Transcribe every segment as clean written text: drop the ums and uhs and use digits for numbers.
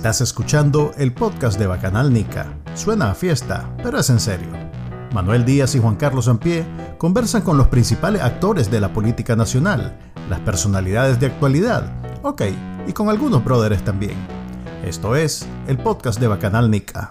Estás escuchando el podcast de Bacanal Nica. Suena a fiesta, pero es en serio. Manuel Díaz y Juan Carlos Sampié conversan con los principales actores de la política nacional, las personalidades de actualidad, y con algunos brothers también. Esto es el podcast de Bacanal Nica.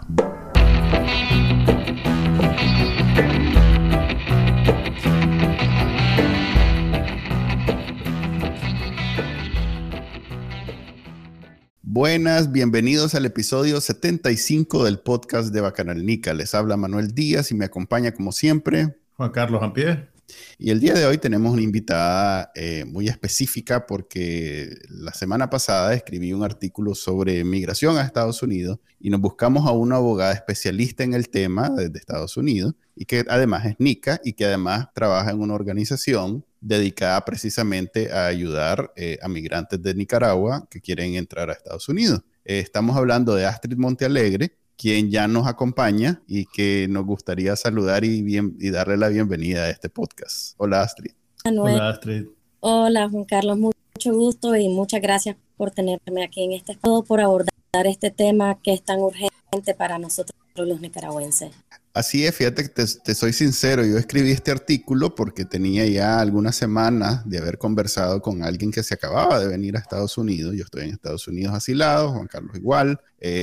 Buenas, bienvenidos al episodio 75 del podcast de Bacanal Nica. Les habla Manuel Díaz y me acompaña como siempre Juan Carlos Sampié. Y el día de hoy tenemos una invitada muy específica porque la semana pasada escribí un artículo sobre migración a Estados Unidos y nos buscamos a una abogada especialista en el tema desde Estados Unidos y que además es nica y que además trabaja en una organización dedicada precisamente a ayudar a migrantes de Nicaragua que quieren entrar a Estados Unidos. Estamos hablando de Astrid Montealegre, quien ya nos acompaña y que nos gustaría saludar y darle la bienvenida a este podcast. Hola, Astrid. Manuel. Hola, Astrid. Hola, Juan Carlos. Mucho gusto y muchas gracias por tenerme aquí en este espacio, por abordar este tema que es tan urgente para nosotros los nicaragüenses. Así es, fíjate que te soy sincero, yo escribí este artículo porque tenía ya algunas semanas de haber conversado con alguien que se acababa de venir a Estados Unidos. Yo estoy en Estados Unidos asilado, Juan Carlos igual,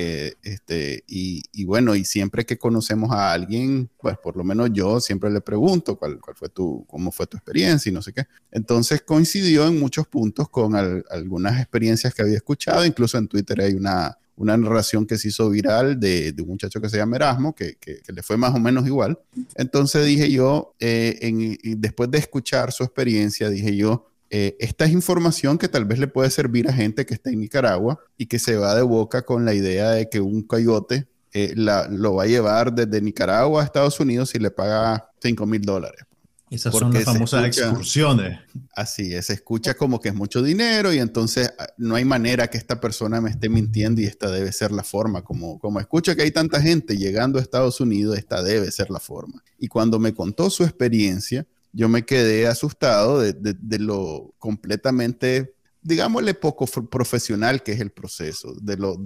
y bueno, y siempre que conocemos a alguien, pues por lo menos yo siempre le pregunto cómo fue tu experiencia y no sé qué. Entonces coincidió en muchos puntos con algunas experiencias que había escuchado, incluso en Twitter hay una narración que se hizo viral de un muchacho que se llama Erasmo, que le fue más o menos igual. Entonces dije yo, después de escuchar su experiencia, dije yo, esta es información que tal vez le puede servir a gente que está en Nicaragua y que se va de boca con la idea de que un coyote lo va a llevar desde Nicaragua a Estados Unidos y le paga $5,000. Esas son las famosas excursiones. Así es, se escucha como que es mucho dinero y entonces no hay manera que esta persona me esté mintiendo y esta debe ser la forma. Como escucho que hay tanta gente llegando a Estados Unidos, esta debe ser la forma. Y cuando me contó su experiencia, yo me quedé asustado de lo completamente, digámosle, poco profesional que es el proceso,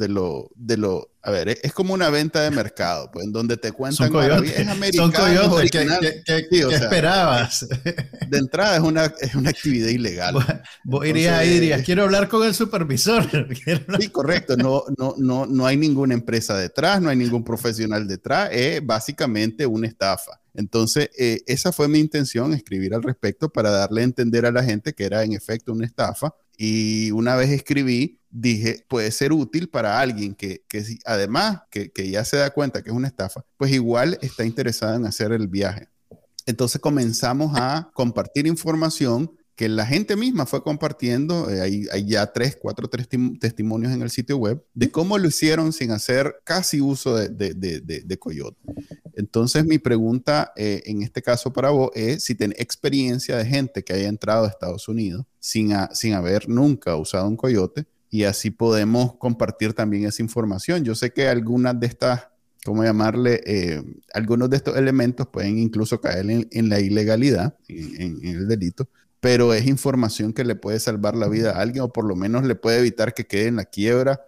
a ver, es como una venta de mercado, pues, en donde te cuentan maravillas. Son coyotes, ¿qué esperabas? De entrada es una actividad ilegal. Vos irías, quiero hablar con el supervisor. Sí, correcto, no hay ninguna empresa detrás, no hay ningún profesional detrás, es básicamente una estafa. Entonces, esa fue mi intención, escribir al respecto para darle a entender a la gente que era en efecto una estafa. Y una vez escribí, dije, puede ser útil para alguien que además que ya se da cuenta que es una estafa, pues igual está interesada en hacer el viaje. Entonces comenzamos a compartir información que la gente misma fue compartiendo. Hay ya 4 testimonios en el sitio web de cómo lo hicieron sin hacer casi uso de coyote. Entonces mi pregunta en este caso para vos es si tenés experiencia de gente que haya entrado a Estados Unidos sin haber nunca usado un coyote, y así podemos compartir también esa información. Yo sé que algunas de estas, ¿cómo llamarle? Algunos de estos elementos pueden incluso caer en la ilegalidad, en el delito, pero es información que le puede salvar la vida a alguien o por lo menos le puede evitar que quede en la quiebra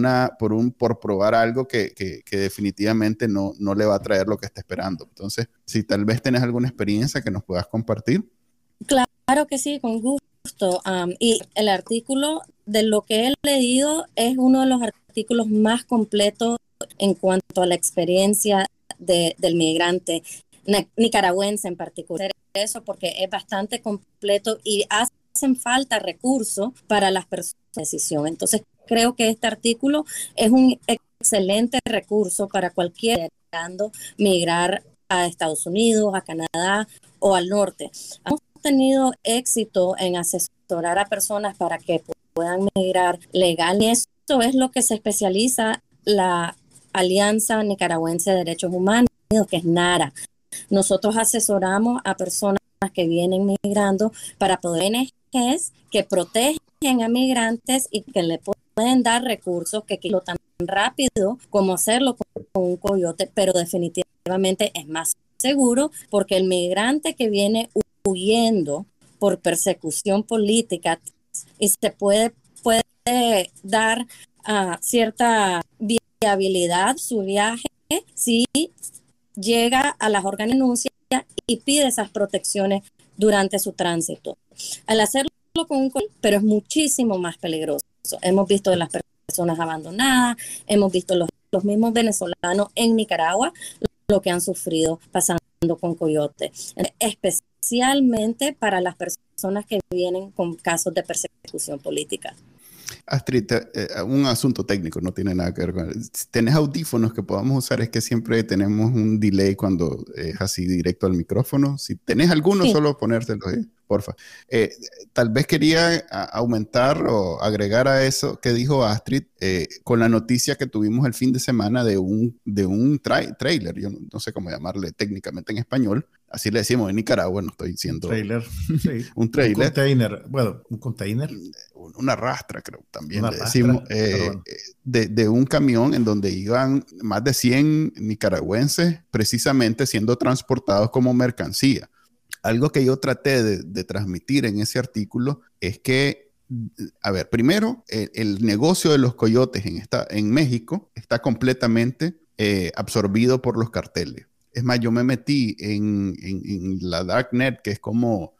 por probar algo que definitivamente no le va a traer lo que está esperando. Entonces, si tal vez tenés alguna experiencia que nos puedas compartir. Claro que sí, con gusto. Y el artículo, de lo que he leído, es uno de los artículos más completos en cuanto a la experiencia del migrante nicaragüense en particular. Eso porque es bastante completo y hacen falta recursos para las personas de decisión. Entonces, creo que este artículo es un excelente recurso para cualquiera queriendo migrar a Estados Unidos, a Canadá o al norte. Hemos tenido éxito en asesorar a personas para que puedan migrar legal, y esto es lo que se especializa la Alianza Nicaragüense de Derechos Humanos, que es NARA. Nosotros asesoramos a personas que vienen migrando para poder ONGs que protegen a migrantes y que le pueden dar recursos que lo tan rápido como hacerlo con un coyote, pero definitivamente es más seguro porque el migrante que viene huyendo por persecución política y se puede dar cierta viabilidad su viaje si llega a las organizaciones y pide esas protecciones durante su tránsito. Al hacerlo con un coyote, pero es muchísimo más peligroso. Hemos visto de las personas abandonadas, hemos visto los mismos venezolanos en Nicaragua lo que han sufrido pasando con coyotes, especialmente para las personas que vienen con casos de persecución política. Astrid, un asunto técnico, no tiene nada que ver con él. Si tenés audífonos que podamos usar, es que siempre tenemos un delay cuando es así directo al micrófono. Si tenés alguno, sí, solo ponértelo ahí, porfa. Tal vez quería aumentar o agregar a eso que dijo Astrid con la noticia que tuvimos el fin de semana de un trailer, yo no sé cómo llamarle técnicamente en español, así le decimos en Nicaragua, no estoy diciendo... Trailer, sí. Un trailer. Un container, bueno, un container. Una rastra, creo, también una le rastra, decimos, de un camión en donde iban más de 100 nicaragüenses precisamente siendo transportados como mercancía. Algo que yo traté de transmitir en ese artículo es que, a ver, primero, el negocio de los coyotes en México está completamente absorbido por los carteles. Es más, yo me metí en la Darknet, que es como...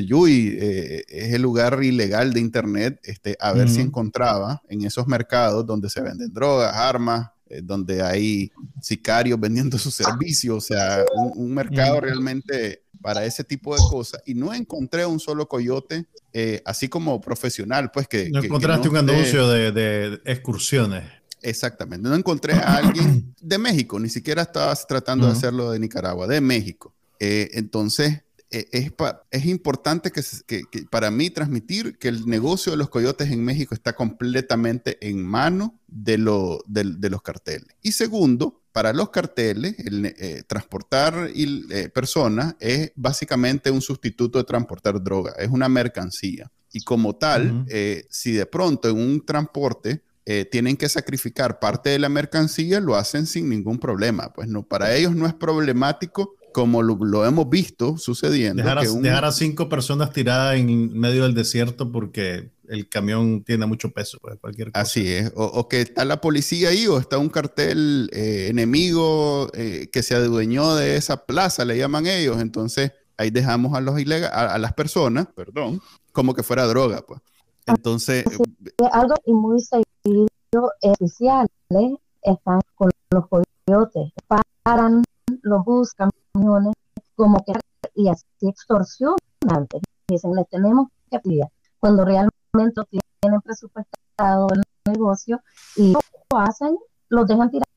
es el lugar ilegal de internet, a ver si encontraba en esos mercados donde se venden drogas, armas, donde hay sicarios vendiendo sus servicios, o sea, un mercado realmente para ese tipo de cosas, y no encontré un solo coyote, así como profesional, pues que... No encontraste un anuncio de excursiones. Exactamente, no encontré a alguien de México, ni siquiera estabas tratando de hacerlo de Nicaragua, de México. Entonces... Es importante que para mí transmitir que el negocio de los coyotes en México está completamente en manos de los carteles. Y segundo, para los carteles, transportar personas es básicamente un sustituto de transportar droga, es una mercancía. Y como tal, si de pronto en un transporte tienen que sacrificar parte de la mercancía, lo hacen sin ningún problema. Pues no, para ellos no es problemático, como lo hemos visto sucediendo. Dejar a 5 personas tiradas en medio del desierto porque el camión tiene mucho peso, pues cualquier cosa. Así es, o que está la policía ahí, o está un cartel enemigo que se adueñó de esa plaza, le llaman ellos. Entonces ahí dejamos a las personas, como que fuera droga, pues. Entonces... algo y muy seguido, oficiales están con los coyotes, paran, los buscan, como que y así extorsionan, dicen, les tenemos que pedir, cuando realmente tienen presupuestado el negocio y lo hacen, los dejan tirar.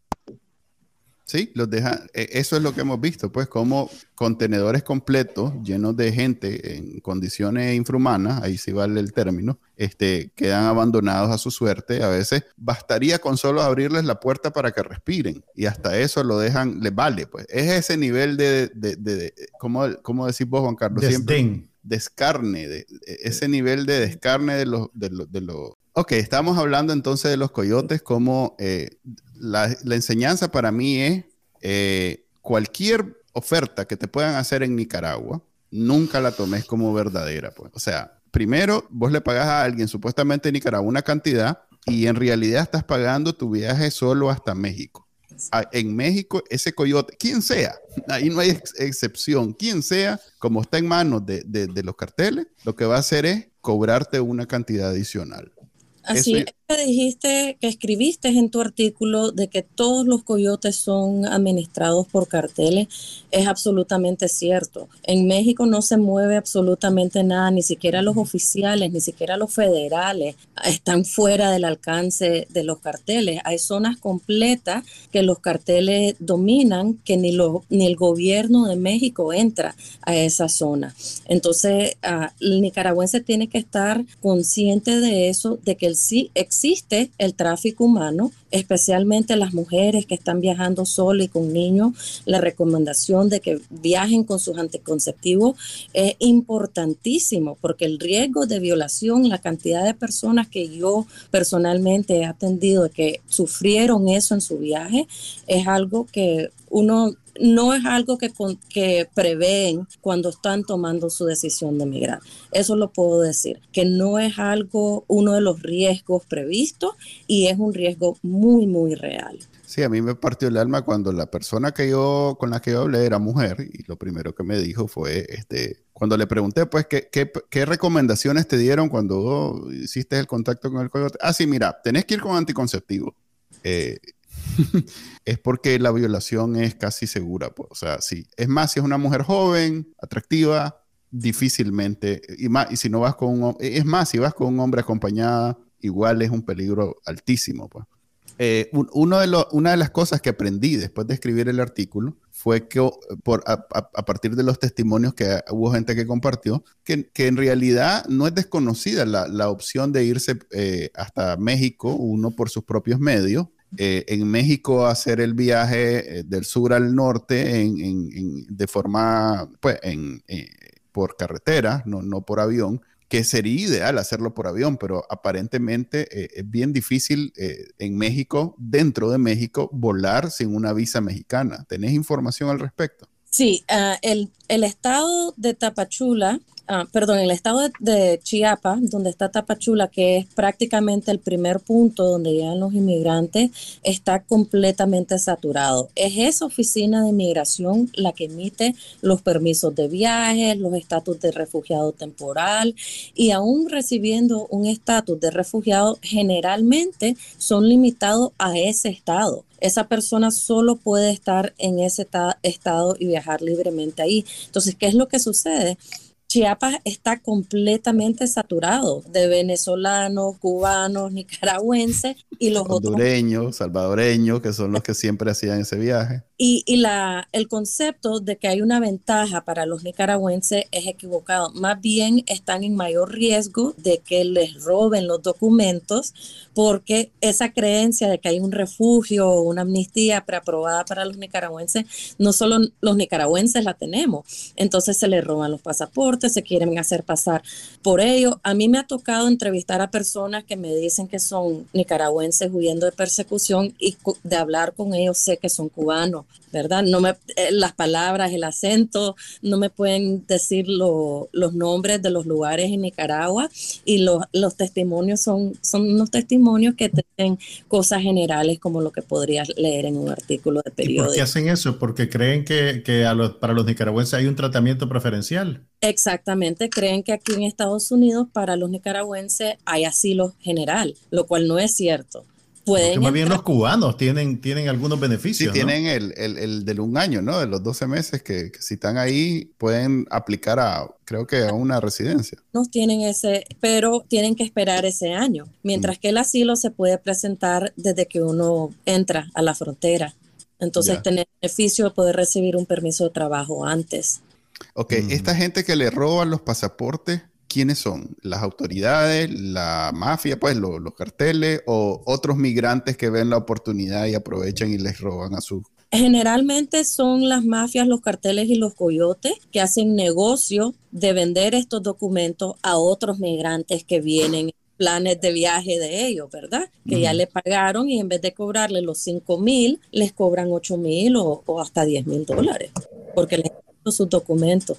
Sí, los dejan, eso es lo que hemos visto, pues como contenedores completos llenos de gente en condiciones infrahumanas, ahí sí vale el término, quedan abandonados a su suerte. A veces bastaría con solo abrirles la puerta para que respiren y hasta eso lo dejan, les vale, pues. Es ese nivel de ¿cómo decís vos, Juan Carlos? Desdén. Descarne, ese nivel de descarne de los... Ok, estamos hablando entonces de los coyotes como... La enseñanza para mí es cualquier oferta que te puedan hacer en Nicaragua, nunca la tomes como verdadera, pues. O sea, primero vos le pagás a alguien supuestamente en Nicaragua una cantidad y en realidad estás pagando tu viaje solo hasta México. En México, ese coyote, quien sea, ahí no hay excepción, quien sea, como está en manos de los carteles, lo que va a hacer es cobrarte una cantidad adicional. Así es que dijiste, que escribiste en tu artículo de que todos los coyotes son administrados por carteles, es absolutamente cierto. En México no se mueve absolutamente nada, ni siquiera los oficiales, ni siquiera los federales están fuera del alcance de los carteles. Hay zonas completas que los carteles dominan, que ni el gobierno de México entra a esa zona. Entonces, el nicaragüense tiene que estar consciente de eso, de que sí existe el tráfico humano, especialmente las mujeres que están viajando solas y con niños. La recomendación de que viajen con sus anticonceptivos es importantísimo, porque el riesgo de violación, la cantidad de personas que yo personalmente he atendido que sufrieron eso en su viaje, es algo que uno no es algo que prevén cuando están tomando su decisión de emigrar. Eso lo puedo decir, que no es algo, uno de los riesgos previstos y es un riesgo muy, muy real. Sí, a mí me partió el alma cuando la persona con la que yo hablé era mujer y lo primero que me dijo fue, cuando le pregunté, pues, ¿qué recomendaciones te dieron cuando hiciste el contacto con el coyote? Ah, sí, mira, tenés que ir con anticonceptivo. Es porque la violación es casi segura, pues. O sea, sí. Es más, si es una mujer joven, atractiva, difícilmente, y si no vas es más, si vas con un hombre acompañada, igual es un peligro altísimo, pues. Una de las cosas que aprendí después de escribir el artículo fue que a partir de los testimonios que hubo gente que compartió, que en realidad no es desconocida la opción de irse hasta México, uno por sus propios medios. En México hacer el viaje del sur al norte de forma, pues, por carretera, no por avión, que sería ideal hacerlo por avión, pero aparentemente es bien difícil en México, dentro de México, volar sin una visa mexicana. ¿Tenés información al respecto? Sí, el estado de Tapachula, el estado de Chiapas, donde está Tapachula, que es prácticamente el primer punto donde llegan los inmigrantes, está completamente saturado. Es esa oficina de inmigración la que emite los permisos de viaje, los estatus de refugiado temporal, y aún recibiendo un estatus de refugiado, generalmente son limitados a ese estado. Esa persona solo puede estar en ese estado y viajar libremente ahí. Entonces, ¿qué es lo que sucede? Chiapas está completamente saturado de venezolanos, cubanos, nicaragüenses y los hondureños, salvadoreños, que son los que siempre hacían ese viaje. Y el concepto de que hay una ventaja para los nicaragüenses es equivocado. Más bien están en mayor riesgo de que les roben los documentos, porque esa creencia de que hay un refugio o una amnistía preaprobada para los nicaragüenses, no solo los nicaragüenses la tenemos. Entonces se les roban los pasaportes, se quieren hacer pasar por ello. A mí me ha tocado entrevistar a personas que me dicen que son nicaragüenses huyendo de persecución, y de hablar con ellos sé que son cubanos, ¿verdad? Las palabras, el acento, no me pueden decir los nombres de los lugares en Nicaragua, y los testimonios son unos testimonios que tienen cosas generales como lo que podrías leer en un artículo de periódico. ¿Y por qué hacen eso? Porque creen que para los nicaragüenses hay un tratamiento preferencial. Exactamente, creen que aquí en Estados Unidos para los nicaragüenses hay asilo general, lo cual no es cierto. Porque más bien los cubanos tienen algunos beneficios. Sí, tienen el del 1 año, ¿no? De los 12 meses que si están ahí pueden aplicar creo que a una residencia. No tienen pero tienen que esperar ese año, mientras que el asilo se puede presentar desde que uno entra a la frontera. Entonces, tener el beneficio de poder recibir un permiso de trabajo antes. Ok, esta gente que le roban los pasaportes, ¿quiénes son? ¿Las autoridades, la mafia, pues los carteles, o otros migrantes que ven la oportunidad y aprovechan y les roban a sus? Generalmente son las mafias, los carteles y los coyotes que hacen negocio de vender estos documentos a otros migrantes que vienen, planes de viaje de ellos, ¿verdad? Que ya le pagaron, y en vez de cobrarle los $5,000, les cobran $8,000 o hasta $10,000 porque les dan sus documentos.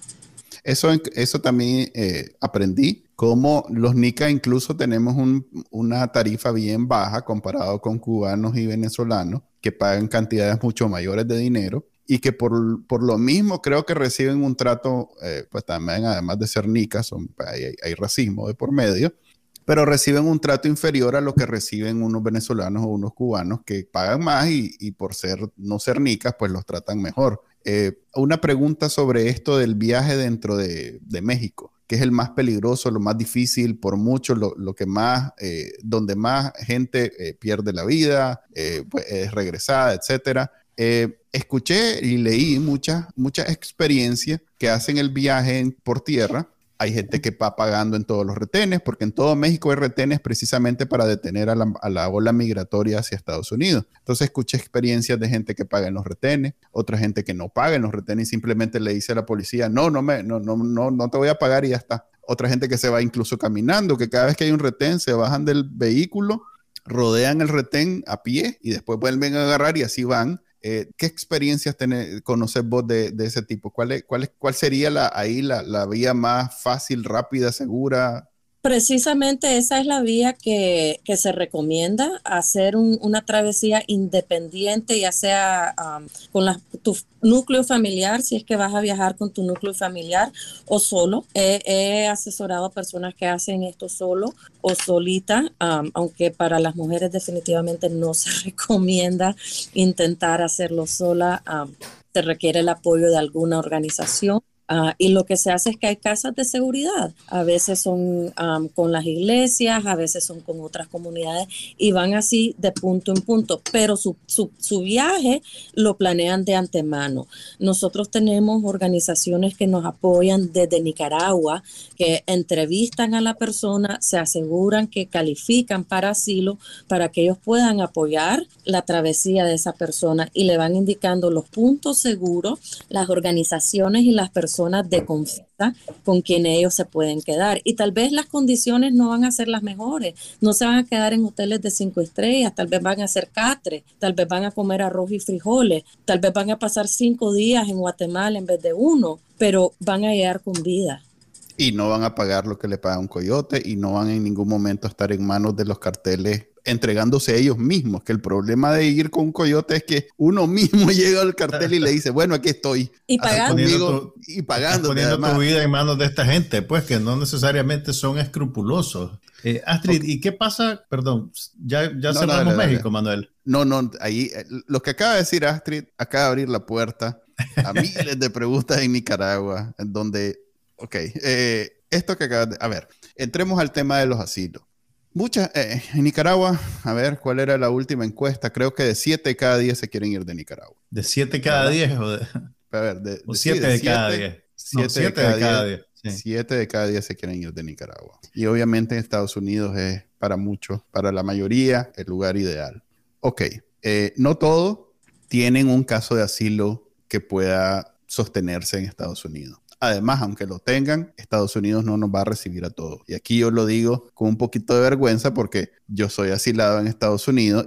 Eso también aprendí, como los nica incluso tenemos una tarifa bien baja comparado con cubanos y venezolanos que pagan cantidades mucho mayores de dinero, y que por lo mismo creo que reciben un trato, pues también, además de ser nicas, hay racismo de por medio, pero reciben un trato inferior a lo que reciben unos venezolanos o unos cubanos que pagan más y por no ser nicas, pues los tratan mejor. Una pregunta sobre esto del viaje dentro de México, que es el más peligroso, lo más difícil, por mucho, lo que más, donde más gente pierde la vida, pues es regresada, etcétera. Escuché y leí muchas experiencias que hacen el viaje por tierra. Hay gente que va pagando en todos los retenes, porque en todo México hay retenes precisamente para detener a la ola migratoria hacia Estados Unidos. Entonces escuché experiencias de gente que paga en los retenes, otra gente que no paga en los retenes y simplemente le dice a la policía, no te voy a pagar y ya está. Otra gente que se va incluso caminando, que cada vez que hay un retén se bajan del vehículo, rodean el retén a pie y después vuelven a agarrar y así van. ¿Qué experiencias conoces vos de ese tipo? ¿Cuál sería la vía más fácil, rápida, segura? Precisamente esa es la vía que se recomienda, hacer una travesía independiente, ya sea con tu núcleo familiar, si es que vas a viajar con tu núcleo familiar o solo. He asesorado a personas que hacen esto solo o solita, aunque para las mujeres definitivamente no se recomienda intentar hacerlo sola. Se requiere el apoyo de alguna organización. Y lo que se hace es que hay casas de seguridad. A veces son con las iglesias, a veces son con otras comunidades y van así de punto en punto. Pero su viaje lo planean de antemano. Nosotros tenemos organizaciones que nos apoyan desde Nicaragua, que entrevistan a la persona, se aseguran que califican para asilo para que ellos puedan apoyar la travesía de esa persona y le van indicando los puntos seguros, las organizaciones y las personas de confianza con quienes ellos se pueden quedar. Y tal vez las condiciones no van a ser las mejores, no se van a quedar en hoteles de 5 estrellas, tal vez van a hacer catre, tal vez van a comer arroz y frijoles, tal vez van a pasar 5 días en Guatemala en vez de 1, pero van a llegar con vida. Y no van a pagar lo que le paga un coyote y no van en ningún momento a estar en manos de los carteles entregándose a ellos mismos, que el problema de ir con un coyote es que uno mismo llega al cartel y le dice, bueno, aquí estoy. Y pagando. Poniendo tu vida en manos de esta gente, pues que no necesariamente son escrupulosos. Astrid, ¿y qué pasa? Perdón, ya cerramos México, Manuel. No, ahí, lo que acaba de decir Astrid, acaba de abrir la puerta a miles de preguntas en Nicaragua, en donde, esto que acaba de, a ver, entremos al tema de los asilos. En Nicaragua, a ver, ¿cuál era la última encuesta? Creo que de 7 de cada 10 se quieren ir de Nicaragua. ¿De 7 cada 10? A ver, o 7 de cada 10. 7 de cada 10. 7 de cada 10 se quieren ir de Nicaragua. Y obviamente en Estados Unidos es para muchos, para la mayoría, el lugar ideal. No todos tienen un caso de asilo que pueda sostenerse en Estados Unidos. Además, aunque lo tengan, Estados Unidos no nos va a recibir a todos. Y aquí yo lo digo con un poquito de vergüenza porque yo soy asilado en Estados Unidos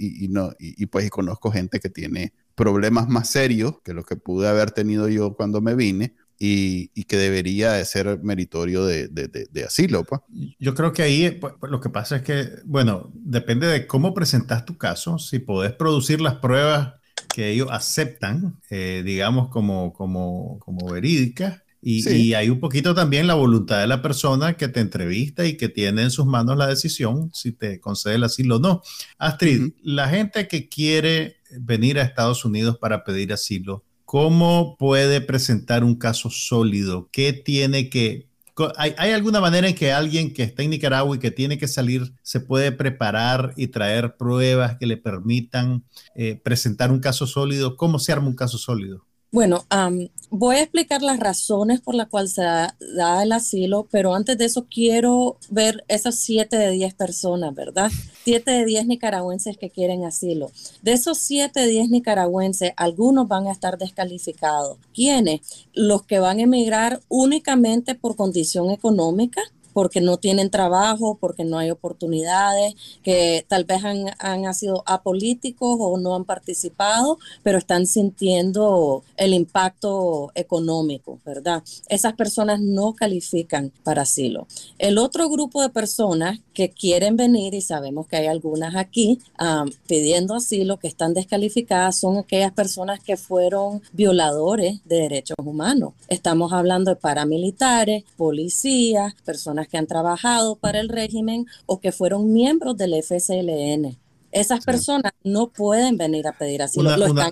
y conozco gente que tiene problemas más serios que los que pude haber tenido yo cuando me vine y que debería de ser meritorio de asilo. Pues. Yo creo que ahí lo que pasa es que, bueno, depende de cómo presentas tu caso, si podés producir las pruebas que ellos aceptan, digamos, como verídicas. Y hay un poquito también la voluntad de la persona que te entrevista y que tiene en sus manos la decisión si te concede el asilo o no. Astrid, la gente que quiere venir a Estados Unidos para pedir asilo, ¿cómo puede presentar un caso sólido? ¿Qué tiene que... ¿Hay alguna manera en que alguien que está en Nicaragua y que tiene que salir se puede preparar y traer pruebas que le permitan presentar un caso sólido? ¿Cómo se arma un caso sólido? Bueno, voy a explicar las razones por las cuales se da el asilo, pero antes de eso quiero ver esas 7 de 10 personas, ¿verdad? 7 de 10 nicaragüenses que quieren asilo. De esos 7 de 10 nicaragüenses, algunos van a estar descalificados. ¿Quiénes? Los que van a emigrar únicamente por condición económica, porque no tienen trabajo, porque no hay oportunidades, que tal vez han sido apolíticos o no han participado, pero están sintiendo el impacto económico, ¿verdad? Esas personas no califican para asilo. El otro grupo de personas que quieren venir, y sabemos que hay algunas aquí pidiendo asilo, que están descalificadas, son aquellas personas que fueron violadores de derechos humanos. Estamos hablando de paramilitares, policías, personas que han trabajado para el régimen o que fueron miembros del FSLN. Esas personas no pueden venir a pedir asilo.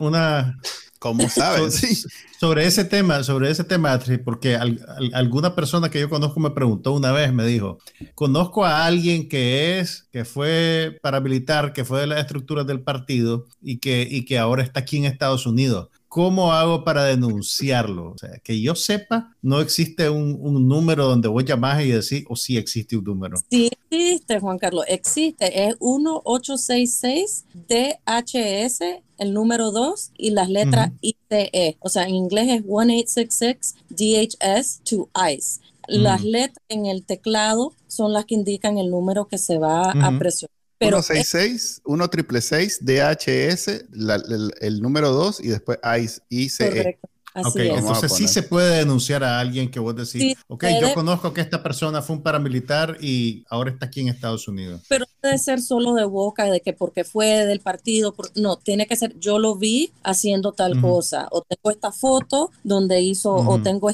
¿Cómo sabes? Sobre ese tema, Astrid, porque alguna persona que yo conozco me preguntó una vez, me dijo, conozco a alguien que fue paramilitar, que fue de las estructuras del partido y que ahora está aquí en Estados Unidos. ¿Cómo hago para denunciarlo? O sea, que yo sepa, no existe un número donde vos llamás y decís, o sí existe un número. Sí existe, Juan Carlos, existe. Es 1866-DHS, el número 2 y las letras ICE. O sea, en inglés es 1866-DHS to ICE. Las letras en el teclado son las que indican el número que se va a presionar. Pero 166, 1666, DHS, el número 2 y después ICE. correcto. Así Ok, es. entonces sí se puede denunciar a alguien que vos decís, Sí, ok, yo conozco que esta persona fue un paramilitar y ahora está aquí en Estados Unidos. pero no puede ser solo de boca, de que porque fue del partido, no, tiene que ser, yo lo vi haciendo tal cosa, o tengo esta foto donde hizo, o tengo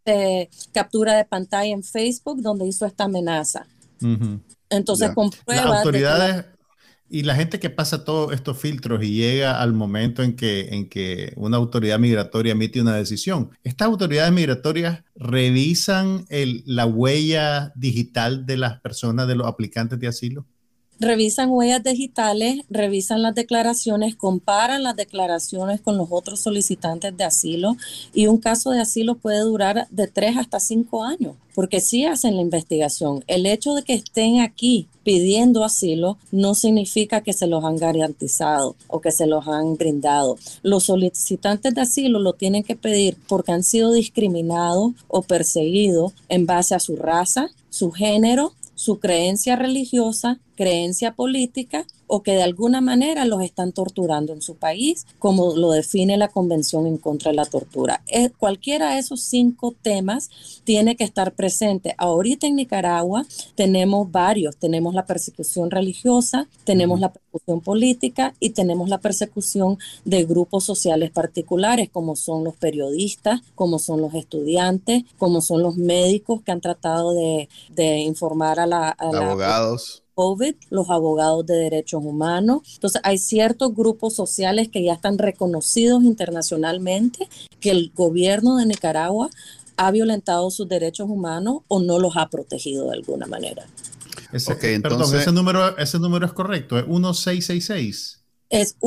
captura de pantalla en Facebook donde hizo esta amenaza. Entonces, con pruebas las autoridades y la gente que pasa todos estos filtros y llega al momento en que una autoridad migratoria emite una decisión, ¿estas autoridades migratorias revisan la huella digital de las personas, de los aplicantes de asilo? Revisan huellas digitales, revisan las declaraciones, comparan las declaraciones con los otros solicitantes de asilo, y un caso de asilo puede durar de 3 hasta 5 años, porque sí hacen la investigación. El hecho de que estén aquí pidiendo asilo no significa que se los han garantizado o que se los han brindado. Los solicitantes de asilo lo tienen que pedir porque han sido discriminados o perseguidos en base a su raza, su género, su creencia religiosa, creencia política, o que de alguna manera los están torturando en su país, como lo define la Convención en contra de la tortura. Cualquiera de esos 5 temas tiene que estar presente. Ahorita en Nicaragua tenemos varios. Tenemos la persecución religiosa, tenemos la persecución política y tenemos la persecución de grupos sociales particulares, como son los periodistas, como son los estudiantes, como son los médicos que han tratado de informar a la abogados. COVID, los abogados de derechos humanos. Entonces, hay ciertos grupos sociales que ya están reconocidos internacionalmente que el gobierno de Nicaragua ha violentado sus derechos humanos o no los ha protegido de alguna manera. Perdón, ese número es correcto, es 1666. Es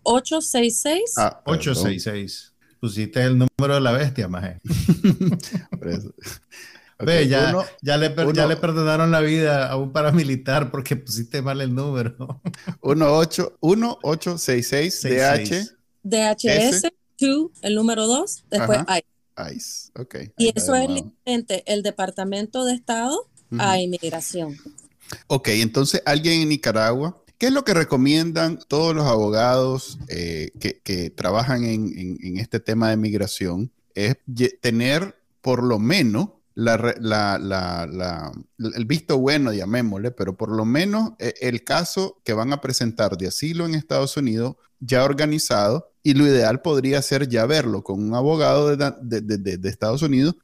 1866. 866. Pusiste el número de la bestia, maje. Okay, ya le perdonaron la vida a un paramilitar porque pusiste mal el número. 1866 DHS 2, el número 2, después ICE. Okay. Y eso es diferente el Departamento de Estado a Inmigración. Ok, entonces alguien en Nicaragua, ¿qué es lo que recomiendan todos los abogados que trabajan en este tema de migración? Es tener por lo menos el visto bueno, llamémosle, pero por lo menos el caso que van a presentar de asilo en Estados Unidos ya organizado, y lo ideal podría ser ya verlo con un abogado de Estados Unidos,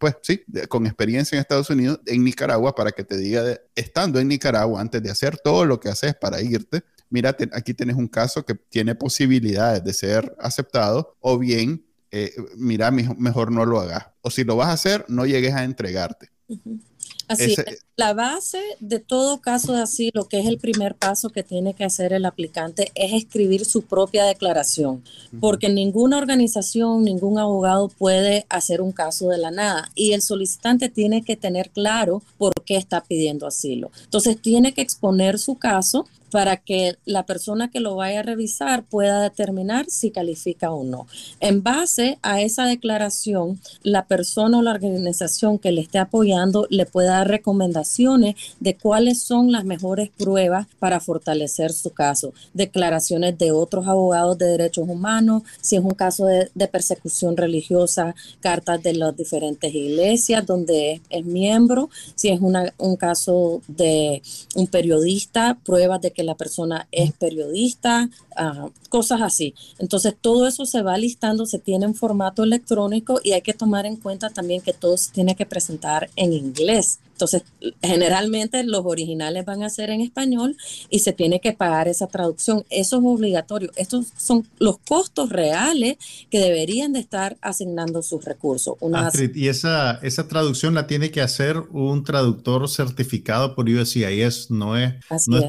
con experiencia en Estados Unidos, en Nicaragua, para que te diga, estando en Nicaragua, antes de hacer todo lo que haces para irte, mira, aquí tienes un caso que tiene posibilidades de ser aceptado, o bien mira, mejor no lo hagas. O si lo vas a hacer, no llegues a entregarte. Así es. La base de todo caso de asilo, que es el primer paso que tiene que hacer el aplicante, es escribir su propia declaración, porque ninguna organización, ningún abogado puede hacer un caso de la nada, y el solicitante tiene que tener claro por qué está pidiendo asilo. Entonces tiene que exponer su caso para que la persona que lo vaya a revisar pueda determinar si califica o no. En base a esa declaración, la persona o la organización que le esté apoyando le puede dar recomendaciones de cuáles son las mejores pruebas para fortalecer su caso. Declaraciones de otros abogados de derechos humanos, si es un caso de persecución religiosa, cartas de las diferentes iglesias donde es miembro, si es un caso de un periodista, pruebas de que la persona es periodista, cosas así. Entonces todo eso se va listando, se tiene en formato electrónico, y hay que tomar en cuenta también que todo se tiene que presentar en inglés. Entonces, generalmente los originales van a ser en español y se tiene que pagar esa traducción. Eso es obligatorio. Estos son los costos reales que deberían de estar asignando sus recursos. Astrid, ¿y esa traducción la tiene que hacer un traductor certificado por USCIS? No es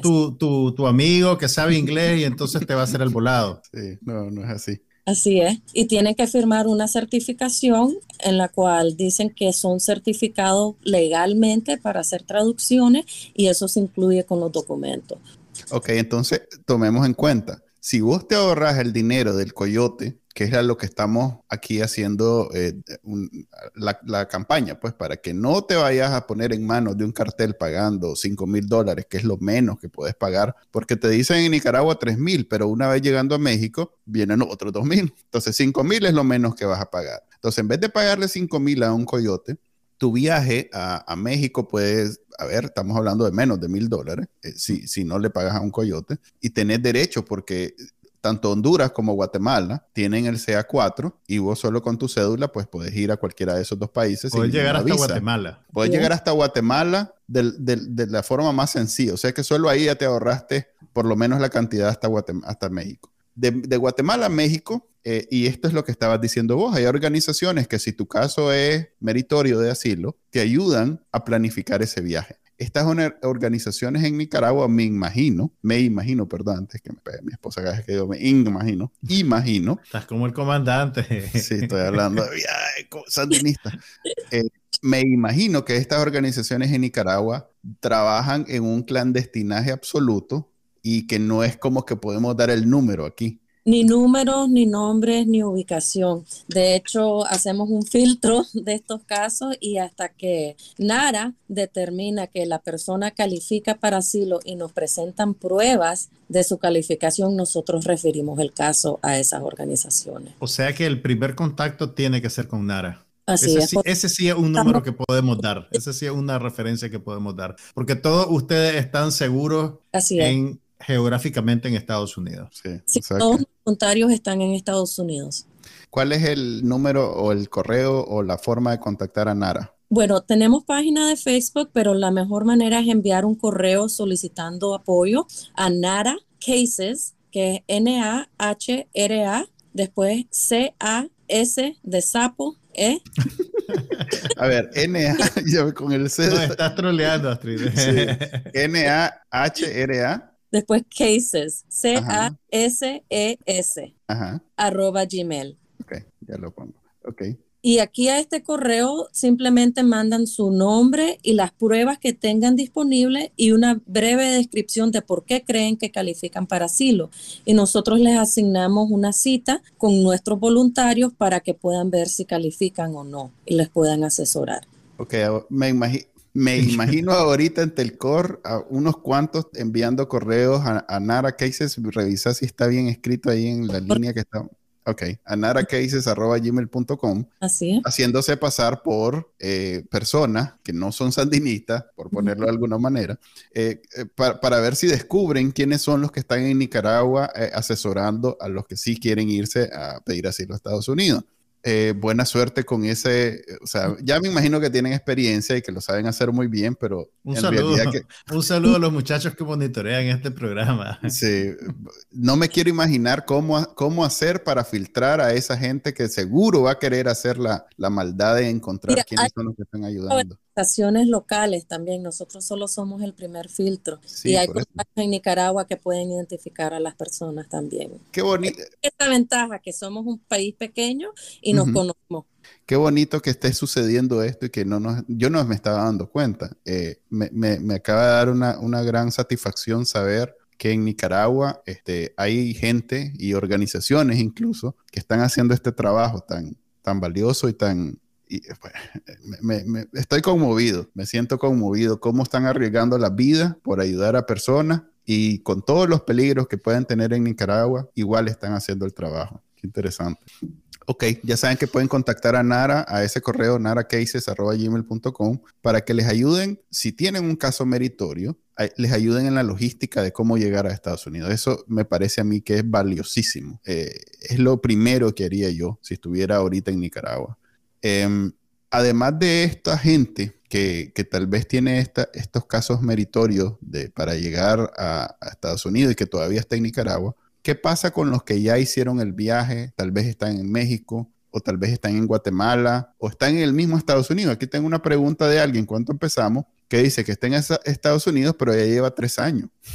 tu amigo que sabe inglés y entonces te va a hacer el volado. Sí, no es así. Así es, y tienen que firmar una certificación en la cual dicen que son certificados legalmente para hacer traducciones, y eso se incluye con los documentos. Ok, entonces tomemos en cuenta, si vos te ahorras el dinero del coyote que es a lo que estamos aquí haciendo la campaña, pues para que no te vayas a poner en manos de un cartel pagando $5,000, que es lo menos que puedes pagar, porque te dicen en Nicaragua 3,000, pero una vez llegando a México vienen otros 2,000. Entonces 5,000 es lo menos que vas a pagar. Entonces en vez de pagarle 5,000 a un coyote, tu viaje a México puedes, a ver, estamos hablando de menos de $1,000 si no le pagas a un coyote, y tenés derecho porque tanto Honduras como Guatemala tienen el CA4 y vos solo con tu cédula pues puedes ir a cualquiera de esos dos países. Puedes llegar hasta Guatemala. Puedes llegar hasta Guatemala de la forma más sencilla. O sea que solo ahí ya te ahorraste por lo menos la cantidad hasta México. De Guatemala a México, y esto es lo que estabas diciendo vos, hay organizaciones que si tu caso es meritorio de asilo, te ayudan a planificar ese viaje. Estas organizaciones en Nicaragua, me imagino, antes que me pegue mi esposa, cada vez que digo imagino. Estás como el comandante. Sí, estoy hablando de sandinista. Me imagino que estas organizaciones en Nicaragua trabajan en un clandestinaje absoluto y que no es como que podemos dar el número aquí. Ni números, ni nombres, ni ubicación. De hecho, hacemos un filtro de estos casos y hasta que NARA determina que la persona califica para asilo y nos presentan pruebas de su calificación, nosotros referimos el caso a esas organizaciones. O sea que el primer contacto tiene que ser con NARA. Ese sí es un número que podemos dar. Ese sí es una referencia que podemos dar. Porque todos ustedes están seguros geográficamente en Estados Unidos. Sí, todos los voluntarios están en Estados Unidos. ¿Cuál es el número o el correo o la forma de contactar a NARA? Bueno, tenemos página de Facebook, pero la mejor manera es enviar un correo solicitando apoyo a NARA Cases, que es NAHRA, después CAS de sapo, A ver, con el C. No, estás troleando, Astrid. Sí. NAHRA. Después cases, CASES, @gmail. Ok, ya lo pongo. Ok. Y aquí a este correo simplemente mandan su nombre y las pruebas que tengan disponibles y una breve descripción de por qué creen que califican para asilo. Y nosotros les asignamos una cita con nuestros voluntarios para que puedan ver si califican o no y les puedan asesorar. Ok, me imagino ahorita en Telcor a unos cuantos enviando correos a NARA Cases, revisa si está bien escrito ahí en la línea que está. Ok, a naracases@gmail.com. Así es. Haciéndose pasar por personas que no son sandinistas, por ponerlo de alguna manera, para ver si descubren quiénes son los que están en Nicaragua asesorando a los que sí quieren irse a pedir asilo a Estados Unidos. Buena suerte con ese, o sea, ya me imagino que tienen experiencia y que lo saben hacer muy bien, pero un saludo a los muchachos que monitorean este programa. Sí, no me quiero imaginar cómo hacer para filtrar a esa gente que seguro va a querer hacer la maldad de encontrar quiénes son los que están ayudando. Organizaciones locales también, nosotros solo somos el primer filtro, sí, y hay contactos en Nicaragua que pueden identificar a las personas también. Qué bonito. Esta ventaja que somos un país pequeño y nos conocemos. Qué bonito que esté sucediendo esto y que yo no me estaba dando cuenta. Me acaba de dar una gran satisfacción saber que en Nicaragua hay gente y organizaciones incluso que están haciendo este trabajo tan valioso y tan... estoy conmovido, me siento conmovido cómo están arriesgando la vida por ayudar a personas y con todos los peligros que pueden tener en Nicaragua, igual están haciendo el trabajo. Qué interesante. Ok, ya saben que pueden contactar a NARA a ese correo naracases@gmail.com para que les ayuden, si tienen un caso meritorio, les ayuden en la logística de cómo llegar a Estados Unidos. Eso me parece a mí que es valiosísimo. Es lo primero que haría yo si estuviera ahorita en Nicaragua. Además de esta gente que tal vez tiene estos casos meritorios para llegar a Estados Unidos y que todavía está en Nicaragua, ¿qué pasa con los que ya hicieron el viaje? Tal vez están en México o tal vez están en Guatemala o están en el mismo Estados Unidos. Aquí tengo una pregunta de alguien, ¿cuánto empezamos? Que dice que está en Estados Unidos, pero ya lleva 3 años.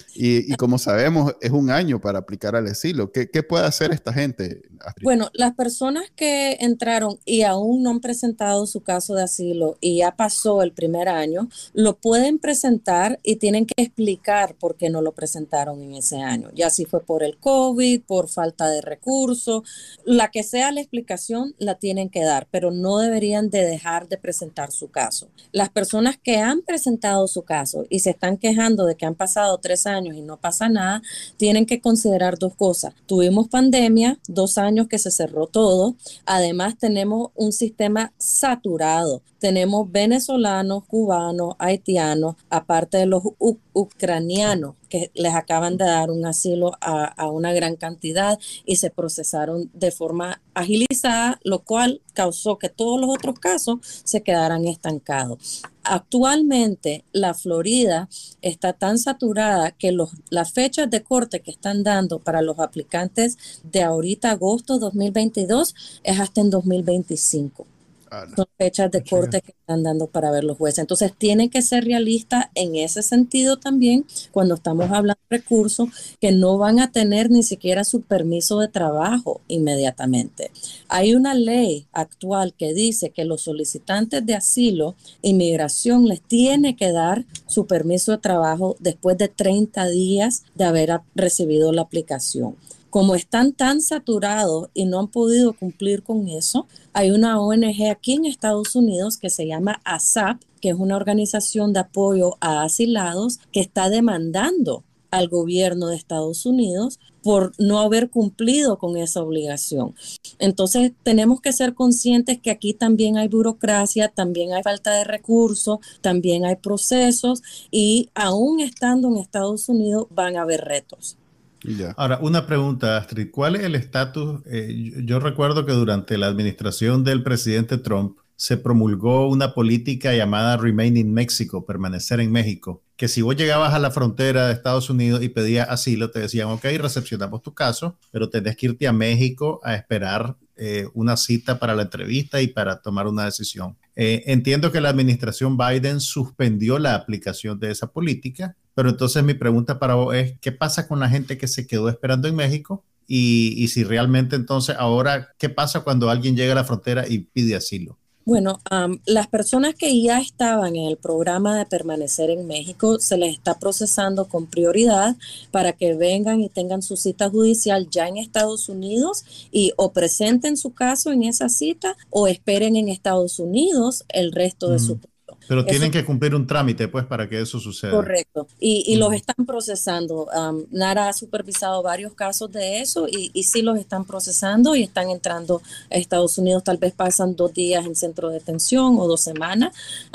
Y como sabemos, es un año para aplicar al asilo. ¿Qué puede hacer esta gente, Astrid? Bueno, las personas que entraron y aún no han presentado su caso de asilo y ya pasó el primer año, lo pueden presentar y tienen que explicar por qué no lo presentaron en ese año. Ya si fue por el COVID, por falta de recursos, la que sea la explicación la tienen que dar, pero no deberían de dejar de presentar su caso. Las personas que han presentado su caso y se están quejando de que han pasado 3 años y no pasa nada, tienen que considerar 2 cosas. Tuvimos pandemia, 2 años que se cerró todo. Además, tenemos un sistema saturado. Tenemos venezolanos, cubanos, haitianos, aparte de los ucranianos que les acaban de dar un asilo a una gran cantidad y se procesaron de forma agilizada, lo cual causó que todos los otros casos se quedaran estancados. Actualmente, la Florida está tan saturada que las fechas de corte que están dando para los aplicantes de ahorita, agosto 2022, es hasta en 2025. Son fechas de corte que están dando para ver los jueces. Entonces, tienen que ser realistas en ese sentido también cuando estamos hablando de recursos que no van a tener ni siquiera su permiso de trabajo inmediatamente. Hay una ley actual que dice que los solicitantes de asilo, inmigración les tiene que dar su permiso de trabajo después de 30 días de haber recibido la aplicación. Como están tan saturados y no han podido cumplir con eso, hay una ONG aquí en Estados Unidos que se llama ASAP, que es una organización de apoyo a asilados que está demandando al gobierno de Estados Unidos por no haber cumplido con esa obligación. Entonces, tenemos que ser conscientes que aquí también hay burocracia, también hay falta de recursos, también hay procesos y aún estando en Estados Unidos van a haber retos. Yeah. Ahora, una pregunta, Astrid. ¿Cuál es el estatus? Yo recuerdo que durante la administración del presidente Trump se promulgó una política llamada Remain in Mexico, permanecer en México, que si vos llegabas a la frontera de Estados Unidos y pedías asilo, te decían, ok, recepcionamos tu caso, pero tenés que irte a México a esperar una cita para la entrevista y para tomar una decisión. Entiendo que la administración Biden suspendió la aplicación de esa política, pero entonces mi pregunta para vos es, ¿qué pasa con la gente que se quedó esperando en México? Y si realmente entonces ahora, ¿qué pasa cuando alguien llega a la frontera y pide asilo? Bueno, las personas que ya estaban en el programa de permanecer en México se les está procesando con prioridad para que vengan y tengan su cita judicial ya en Estados Unidos y o presenten su caso en esa cita o esperen en Estados Unidos el resto de su tiempo. Pero tienen que cumplir un trámite, pues, para que eso suceda. Correcto. Y los están procesando. NARA ha supervisado varios casos de eso y sí los están procesando y están entrando a Estados Unidos. Tal vez pasan 2 días en centro de detención o 2 semanas,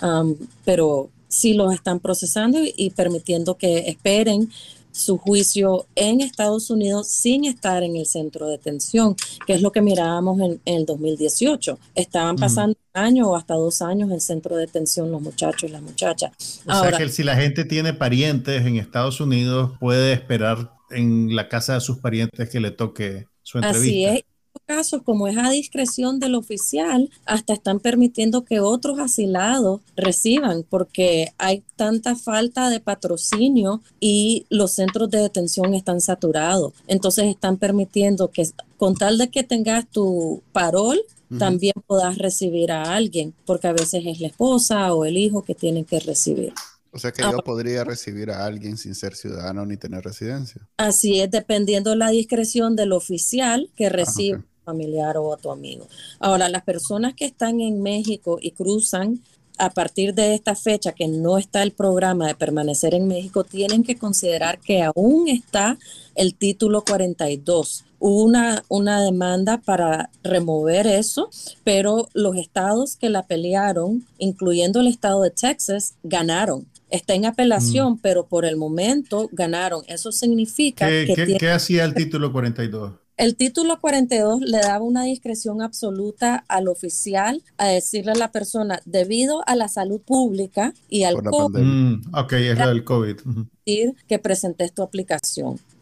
pero sí los están procesando y permitiendo que esperen su juicio en Estados Unidos sin estar en el centro de detención, que es lo que mirábamos en el 2018. Estaban pasando 1 año o hasta 2 años en centro de detención los muchachos y las muchachas. O sea que si la gente tiene parientes en Estados Unidos, puede esperar en la casa de sus parientes que le toque su entrevista. Así es. Casos, como es a discreción del oficial, hasta están permitiendo que otros asilados reciban porque hay tanta falta de patrocinio y los centros de detención están saturados. Entonces están permitiendo que con tal de que tengas tu parol, también puedas recibir a alguien, porque a veces es la esposa o el hijo que tienen que recibir. O sea que yo podría recibir a alguien sin ser ciudadano ni tener residencia. Así es, dependiendo de la discreción del oficial que recibe familiar o a tu amigo. Ahora, las personas que están en México y cruzan a partir de esta fecha que no está el programa de permanecer en México, tienen que considerar que aún está el título 42. Hubo una demanda para remover eso, pero los estados que la pelearon, incluyendo el estado de Texas, ganaron. Está en apelación, pero por el momento ganaron. Eso significa ¿Qué hacía el título 42? El título 42 le daba una discreción absoluta al oficial a decirle a la persona, debido a la salud pública y al COVID, ok, es lo del COVID. que presentes tu aplicación.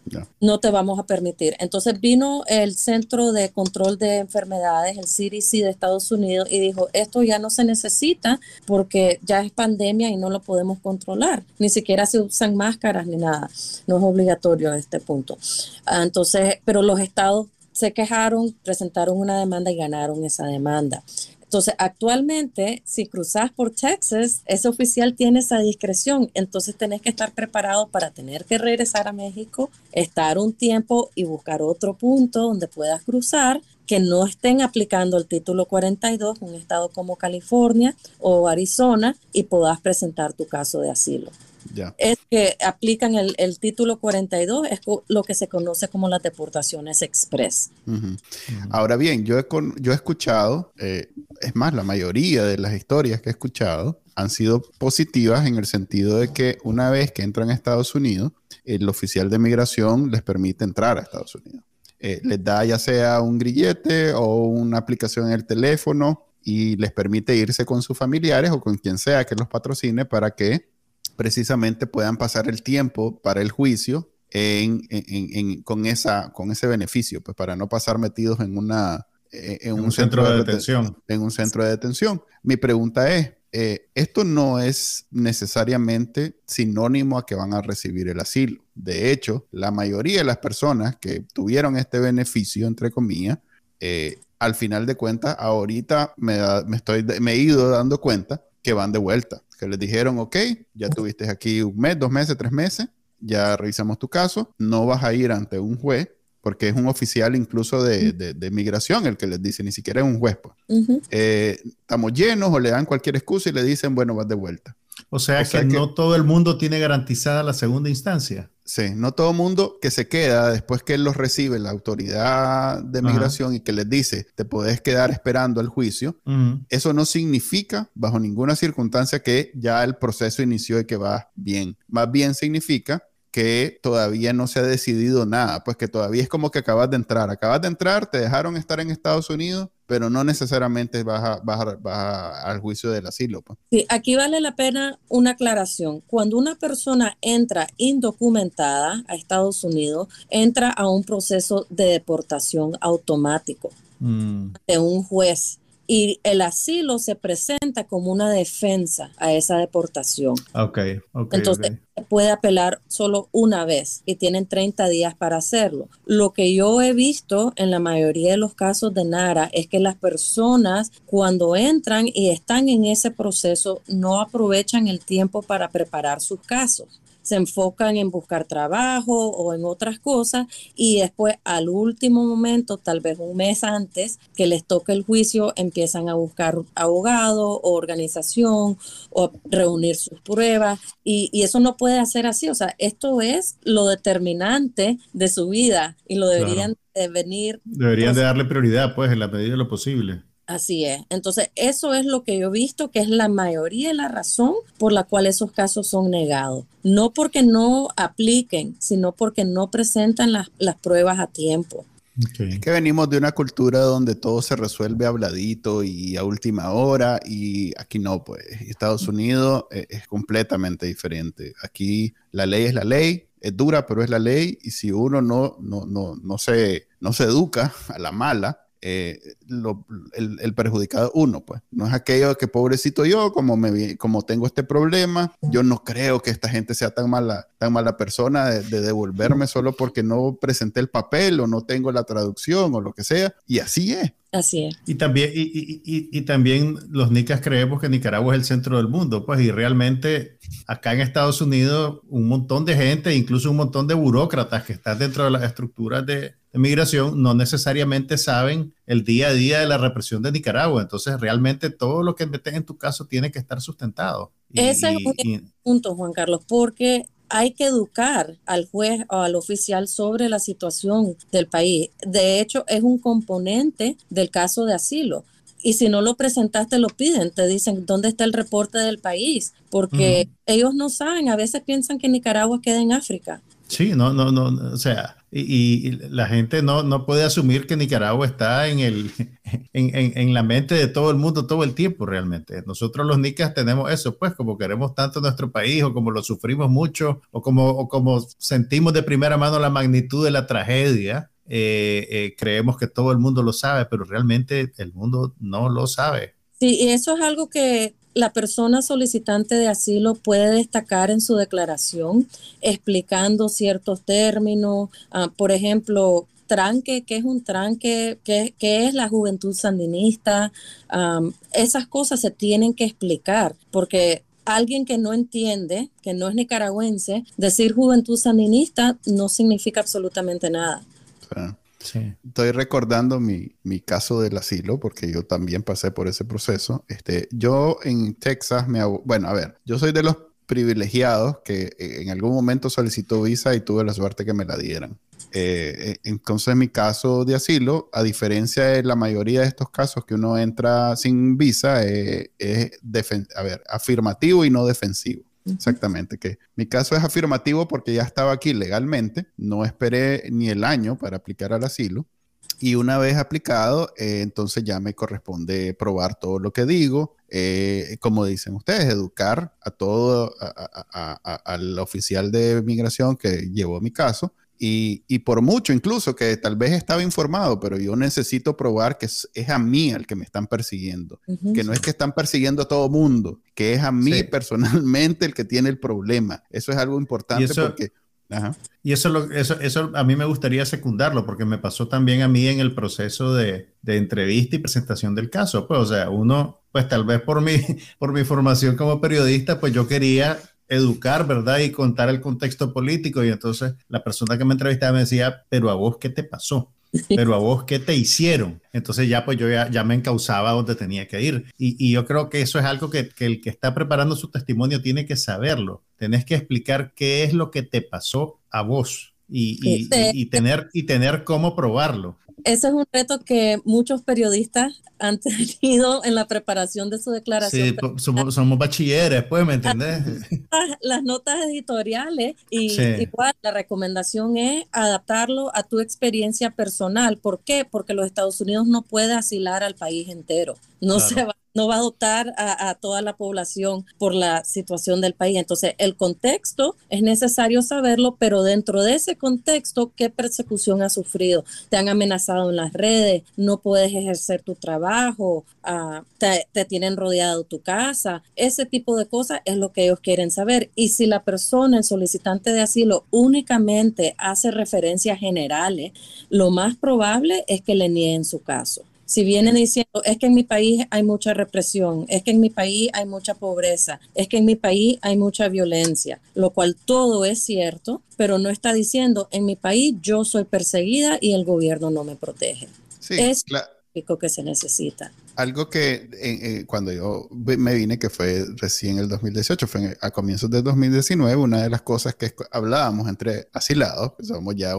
no te vamos a permitir. Entonces vino el Centro de Control de Enfermedades, el CDC de Estados Unidos, y dijo, esto ya no se necesita porque ya es pandemia y no lo podemos controlar. Ni siquiera se usan máscaras ni nada. No es obligatorio a este punto. Entonces, pero los estados se quejaron, presentaron una demanda y ganaron esa demanda. Entonces, actualmente, si cruzas por Texas, ese oficial tiene esa discreción. Entonces, tenés que estar preparado para tener que regresar a México, estar un tiempo y buscar otro punto donde puedas cruzar, que no estén aplicando el título 42, un estado como California o Arizona, y puedas presentar tu caso de asilo. Es que aplican el título 42, es lo que se conoce como las deportaciones express. Ahora bien, yo he escuchado, es más, la mayoría de las historias que he escuchado han sido positivas en el sentido de que una vez que entran a Estados Unidos, el oficial de migración les permite entrar a Estados Unidos. Les da ya sea un grillete o una aplicación en el teléfono y les permite irse con sus familiares o con quien sea que los patrocine para que precisamente puedan pasar el tiempo para el juicio con ese beneficio, pues para no pasar metidos en un centro de detención. En un centro de detención. Mi pregunta es, esto no es necesariamente sinónimo a que van a recibir el asilo. De hecho, la mayoría de las personas que tuvieron este beneficio, entre comillas, al final de cuentas, ahorita me he ido dando cuenta que van de vuelta. Que les dijeron, ok, ya tuviste aquí 1 mes, 2 meses, 3 meses, ya revisamos tu caso, no vas a ir ante un juez, porque es un oficial incluso de migración el que les dice, ni siquiera es un juez. Pues. Estamos llenos o le dan cualquier excusa y le dicen, bueno, vas de vuelta. O sea que no todo el mundo tiene garantizada la segunda instancia. Sí, no todo el mundo que se queda después que los recibe la autoridad de migración y que les dice, te podés quedar esperando el juicio. Eso no significa, bajo ninguna circunstancia, que ya el proceso inició y que va bien. Más bien significa que todavía no se ha decidido nada, pues que todavía es como que acabas de entrar, te dejaron estar en Estados Unidos, pero no necesariamente vas al juicio del asilo. Pues. Sí, aquí vale la pena una aclaración. Cuando una persona entra indocumentada a Estados Unidos, entra a un proceso de deportación automático de un juez. Y el asilo se presenta como una defensa a esa deportación. Entonces, se puede apelar solo una vez y tienen 30 días para hacerlo. Lo que yo he visto en la mayoría de los casos de Nara es que las personas cuando entran y están en ese proceso no aprovechan el tiempo para preparar sus casos. Se enfocan en buscar trabajo o en otras cosas y después al último momento, tal vez 1 mes antes que les toque el juicio, empiezan a buscar abogado o organización o reunir sus pruebas y eso no puede hacer así. O sea, esto es lo determinante de su vida y lo deberían de venir. Deberían de darle prioridad, pues, en la medida de lo posible. Así es. Entonces, eso es lo que yo he visto que es la mayoría de la razón por la cual esos casos son negados. No porque no apliquen, sino porque no presentan las pruebas a tiempo. Es que venimos de una cultura donde todo se resuelve habladito y a última hora y aquí no, pues. Estados Unidos es completamente diferente. Aquí la ley es la ley. Es dura, pero es la ley. Y si uno no se educa a la mala, el perjudicado uno, pues. No es aquello que pobrecito yo, como tengo este problema, yo no creo que esta gente sea tan mala persona de devolverme solo porque no presenté el papel o no tengo la traducción o lo que sea. Y así es. Así es. Y también los nicas creemos que Nicaragua es el centro del mundo, pues, y realmente acá en Estados Unidos un montón de gente, incluso un montón de burócratas que están dentro de las estructuras de migración, no necesariamente saben el día a día de la represión de Nicaragua. Entonces, realmente todo lo que metes en tu caso tiene que estar sustentado. Ese es un punto, Juan Carlos, porque hay que educar al juez o al oficial sobre la situación del país. De hecho, es un componente del caso de asilo. Y si no lo presentaste, lo piden. Te dicen, ¿dónde está el reporte del país? Porque ellos no saben. A veces piensan que Nicaragua queda en África. Sí, no. O sea, Y la gente no puede asumir que Nicaragua está en la mente de todo el mundo todo el tiempo realmente. Nosotros los nicas tenemos eso, pues como queremos tanto nuestro país o como lo sufrimos mucho o como sentimos de primera mano la magnitud de la tragedia, creemos que todo el mundo lo sabe, pero realmente el mundo no lo sabe. Sí, y eso es algo que la persona solicitante de asilo puede destacar en su declaración, explicando ciertos términos. Por ejemplo, tranque, ¿qué es un tranque? ¿Qué es la juventud sandinista? Esas cosas se tienen que explicar, porque alguien que no entiende, que no es nicaragüense, decir juventud sandinista no significa absolutamente nada. Sí. Estoy recordando mi caso del asilo, porque yo también pasé por ese proceso. Yo en Texas, bueno, a ver, yo soy de los privilegiados que en algún momento solicitó visa y tuve la suerte que me la dieran. Entonces mi caso de asilo, a diferencia de la mayoría de estos casos que uno entra sin visa, es afirmativo y no defensivo. Exactamente, que mi caso es afirmativo porque ya estaba aquí legalmente, no esperé ni el año para aplicar al asilo y una vez aplicado, entonces ya me corresponde probar todo lo que digo, como dicen ustedes, educar a todo, al oficial de migración que llevó mi caso. Y por mucho incluso que tal vez estaba informado, pero yo necesito probar que es a mí al que me están persiguiendo, que no es que están persiguiendo a todo mundo, que es a mí personalmente el que tiene el problema. Eso es algo importante porque... Ajá. Y eso a mí me gustaría secundarlo porque me pasó también a mí en el proceso de entrevista y presentación del caso. Pues, o sea, uno, pues tal vez por mi formación como periodista, pues yo quería educar, ¿verdad? Y contar el contexto político. Y entonces la persona que me entrevistaba me decía, pero a vos, ¿qué te pasó? Pero a vos, ¿qué te hicieron? Entonces ya pues yo ya me encauzaba a donde tenía que ir. Y yo creo que eso es algo que el que está preparando su testimonio tiene que saberlo. Tenés que explicar qué es lo que te pasó a vos y tener cómo probarlo. Ese es un reto que muchos periodistas han tenido en la preparación de su declaración. Sí, somos bachilleres, pues, ¿me entendés? Las notas editoriales y igual la recomendación es adaptarlo a tu experiencia personal. ¿Por qué? Porque los Estados Unidos no puede asilar al país entero. No va a adoptar a toda la población por la situación del país. Entonces, el contexto es necesario saberlo, pero dentro de ese contexto, ¿qué persecución has sufrido? ¿Te han amenazado en las redes? ¿No puedes ejercer tu trabajo? ¿Te tienen rodeado tu casa? Ese tipo de cosas es lo que ellos quieren saber. Y si la persona, el solicitante de asilo, únicamente hace referencias generales, lo más probable es que le nieguen su caso. Si vienen diciendo, es que en mi país hay mucha represión, es que en mi país hay mucha pobreza, es que en mi país hay mucha violencia, lo cual todo es cierto, pero no está diciendo, en mi país yo soy perseguida y el gobierno no me protege. Sí, es lo que se necesita. Algo que cuando yo me vine, que fue recién el 2018, fue a comienzos del 2019, una de las cosas que hablábamos entre asilados, que somos ya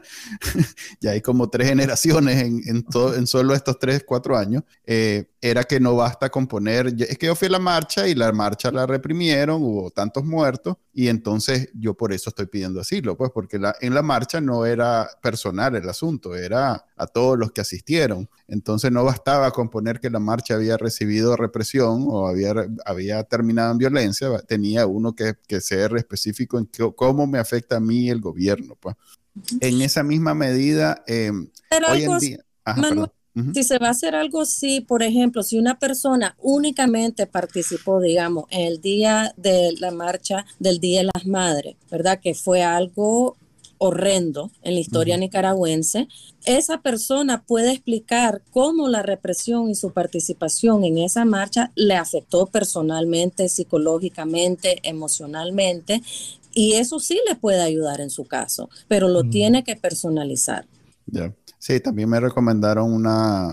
ya hay como 3 generaciones en solo estos 3, 4 años, era que no basta con poner, es que yo fui a la marcha y la marcha la reprimieron, hubo tantos muertos y entonces yo por eso estoy pidiendo asilo, pues porque en la marcha no era personal el asunto, era a todos los que asistieron. Entonces no bastaba con poner que la marcha había recibido represión o había terminado en violencia, tenía uno que ser específico en cómo me afecta a mí el gobierno. Pues. En esa misma medida, hoy en día... Ajá, Manuel, si se va a hacer algo así, por ejemplo, si una persona únicamente participó, digamos, en el día de la marcha del Día de las Madres, ¿verdad? Que fue algo horrendo en la historia nicaragüense, esa persona puede explicar cómo la represión y su participación en esa marcha le afectó personalmente, psicológicamente, emocionalmente, y eso sí le puede ayudar en su caso, pero lo tiene que personalizar. Sí, también me recomendaron un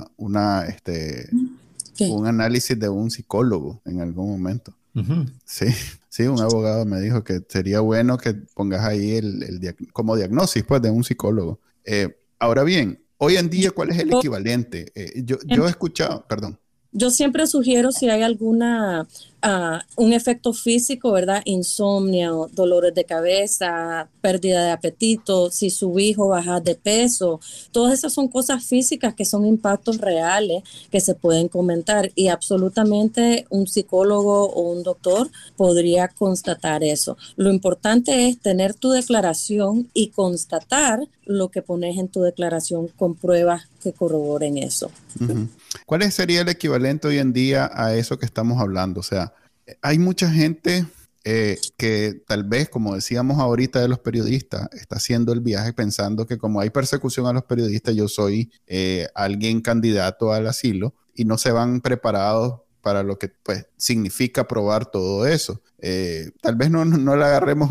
análisis de un psicólogo en algún momento. Sí, un abogado me dijo que sería bueno que pongas ahí como diagnosis pues, de un psicólogo. Ahora bien, hoy en día, ¿cuál es el equivalente? Yo he escuchado, perdón. Yo siempre sugiero si hay alguna un efecto físico, ¿verdad? Insomnio, dolores de cabeza, pérdida de apetito, si su hijo baja de peso, todas esas son cosas físicas que son impactos reales que se pueden comentar y absolutamente un psicólogo o un doctor podría constatar eso. Lo importante es tener tu declaración y constatar lo que pones en tu declaración con pruebas que corroboren eso. Uh-huh. ¿Cuál sería el equivalente hoy en día a eso que estamos hablando? O sea, hay mucha gente que tal vez, como decíamos ahorita de los periodistas, está haciendo el viaje pensando que como hay persecución a los periodistas, yo soy alguien candidato al asilo y no se van preparados para lo que pues, significa probar todo eso. Tal vez no la agarremos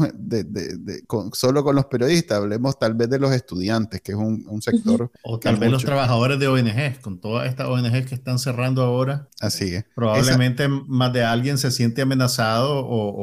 solo con los periodistas, hablemos tal vez de los estudiantes, que es un sector. O tal vez los trabajadores de ONGs, con todas estas ONGs que están cerrando ahora. Así es. Probablemente más de alguien se siente amenazado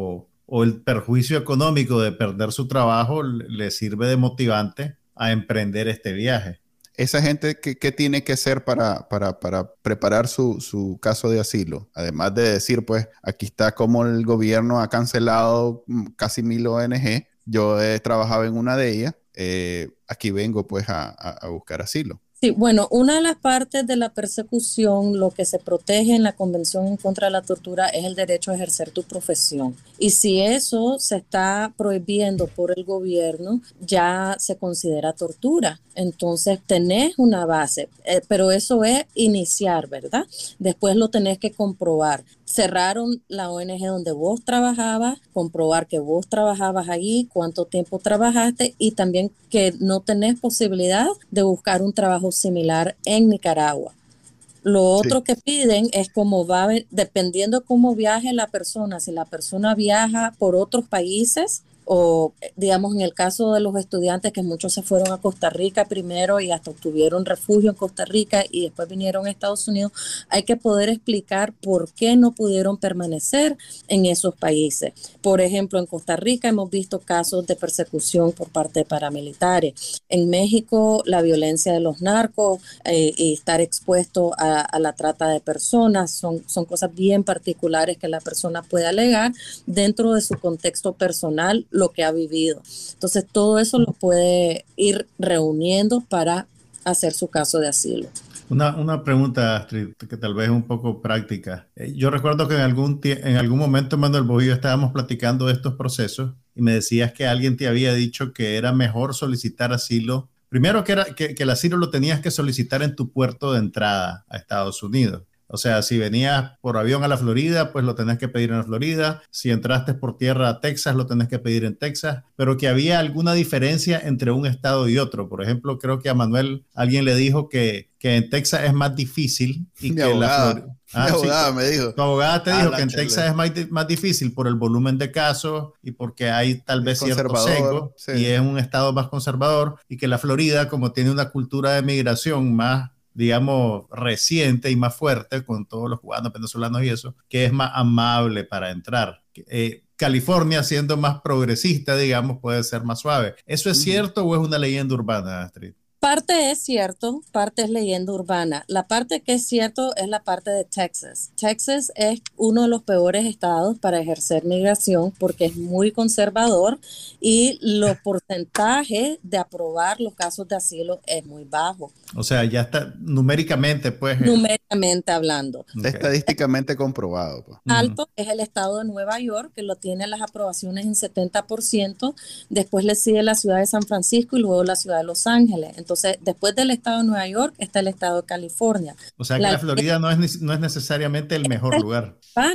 o el perjuicio económico de perder su trabajo le sirve de motivante a emprender este viaje. Esa gente, ¿qué tiene que hacer para preparar su caso de asilo? Además de decir, pues, aquí está como el gobierno ha cancelado casi 1000 ONG. Yo he trabajado en una de ellas. Aquí vengo, pues, a buscar asilo. Sí, bueno, una de las partes de la persecución, lo que se protege en la Convención en contra de la Tortura es el derecho a ejercer tu profesión. Y si eso se está prohibiendo por el gobierno, ya se considera tortura. Entonces tenés una base, pero eso es iniciar, ¿verdad? Después lo tenés que comprobar. Cerraron la ONG donde vos trabajabas, comprobar que vos trabajabas allí, cuánto tiempo trabajaste y también que no tenés posibilidad de buscar un trabajo similar en Nicaragua. Lo otro que piden es cómo va, dependiendo cómo viaje la persona, si la persona viaja por otros países o digamos en el caso de los estudiantes que muchos se fueron a Costa Rica primero y hasta obtuvieron refugio en Costa Rica y después vinieron a Estados Unidos, hay que poder explicar por qué no pudieron permanecer en esos países. Por ejemplo, en Costa Rica hemos visto casos de persecución por parte de paramilitares. En México, la violencia de los narcos y estar expuesto a la trata de personas son cosas bien particulares que la persona puede alegar dentro de su contexto personal, lo que ha vivido. Entonces, todo eso lo puede ir reuniendo para hacer su caso de asilo. Una pregunta, Astrid, que tal vez es un poco práctica. Yo recuerdo que en algún momento, Manuel, vos y yo estábamos platicando de estos procesos y me decías que alguien te había dicho que era mejor solicitar asilo. Primero que el asilo lo tenías que solicitar en tu puerto de entrada a Estados Unidos. O sea, si venías por avión a la Florida, pues lo tenés que pedir en la Florida. Si entraste por tierra a Texas, lo tenés que pedir en Texas. Pero que había alguna diferencia entre un estado y otro. Por ejemplo, creo que a Manuel alguien le dijo que en Texas es más difícil. Y mi abogada, la Florida, me dijo. Tu abogada te dijo que en Texas es más difícil por el volumen de casos y porque hay tal vez cierto sesgo. Sí. Y es un estado más conservador. Y que la Florida, como tiene una cultura de migración más, digamos, reciente y más fuerte con todos los cubanos, venezolanos y eso, que es más amable para entrar. California, siendo más progresista, digamos, puede ser más suave. ¿Eso es cierto o es una leyenda urbana, Astrid? Parte es cierto, parte es leyenda urbana. La parte que es cierto es la parte de Texas. Texas es uno de los peores estados para ejercer migración porque es muy conservador y los porcentajes de aprobar los casos de asilo es muy bajo. O sea, ya está numéricamente, pues. Numéricamente hablando. Está estadísticamente comprobado. Pues. Alto es el estado de Nueva York, que lo tiene las aprobaciones en 70%. Después le sigue la ciudad de San Francisco y luego la ciudad de Los Ángeles. Entonces, después del estado de Nueva York está el estado de California. O sea que la Florida no es necesariamente el mejor lugar.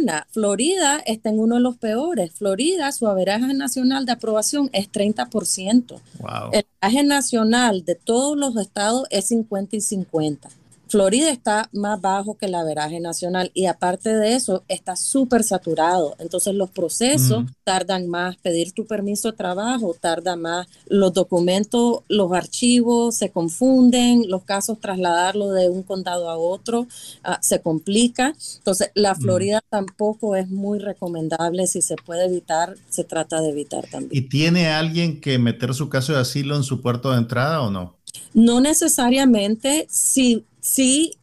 Florida está en uno de los peores. Florida, su averaje nacional de aprobación es 30%. Wow. El averaje nacional de todos los estados es 50 y 50. Florida está más bajo que el averaje nacional y aparte de eso está súper saturado. Entonces los procesos tardan más, pedir tu permiso de trabajo tarda más, los documentos, los archivos se confunden, los casos trasladarlo de un condado a otro se complica. Entonces la Florida tampoco es muy recomendable, si se puede evitar, se trata de evitar también. ¿Y tiene alguien que meter su caso de asilo en su puerto de entrada o no? No necesariamente. Si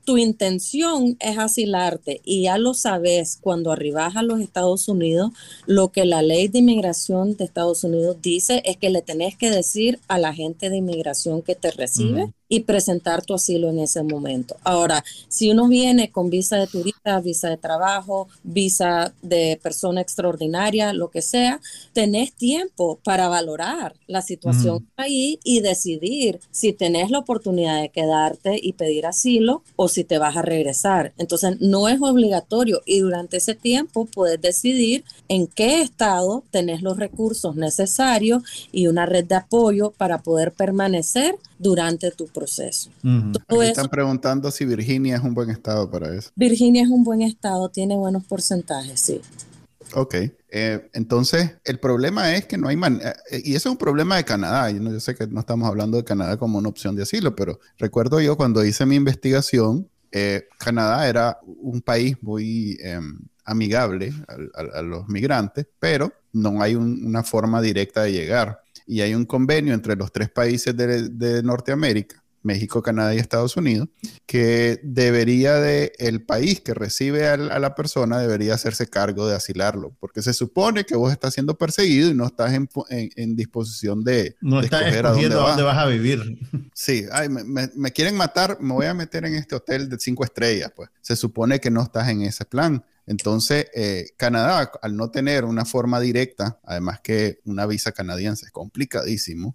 tu intención es asilarte y ya lo sabes cuando arribas a los Estados Unidos, lo que la ley de inmigración de Estados Unidos dice es que le tenés que decir a la agente de inmigración que te recibe y presentar tu asilo en ese momento. Ahora, si uno viene con visa de turista, visa de trabajo, visa de persona extraordinaria, lo que sea, tenés tiempo para valorar la situación ahí y decidir si tenés la oportunidad de quedarte y pedir asilo o si te vas a regresar. Entonces, no es obligatorio y durante ese tiempo puedes decidir en qué estado tenés los recursos necesarios y una red de apoyo para poder permanecer durante tu proceso. Aquí están preguntando si Virginia es un buen estado para eso. Virginia es un buen estado, tiene buenos porcentajes, sí. Ok, entonces el problema es que no hay y ese es un problema de Canadá. Yo sé que no estamos hablando de Canadá como una opción de asilo, pero recuerdo yo cuando hice mi investigación, Canadá era un país muy amigable a los migrantes, pero no hay una forma directa de llegar. Y hay un convenio entre los 3 países de Norteamérica, México, Canadá y Estados Unidos, que el país que recibe a la persona debería hacerse cargo de asilarlo, porque se supone que vos estás siendo perseguido y no estás en disposición de estás escoger escogiendo a dónde vas a vivir. Sí, me quieren matar, me voy a meter en este hotel de 5 estrellas, pues. Se supone que no estás en ese plan. Entonces, Canadá, al no tener una forma directa, además que una visa canadiense es complicadísimo,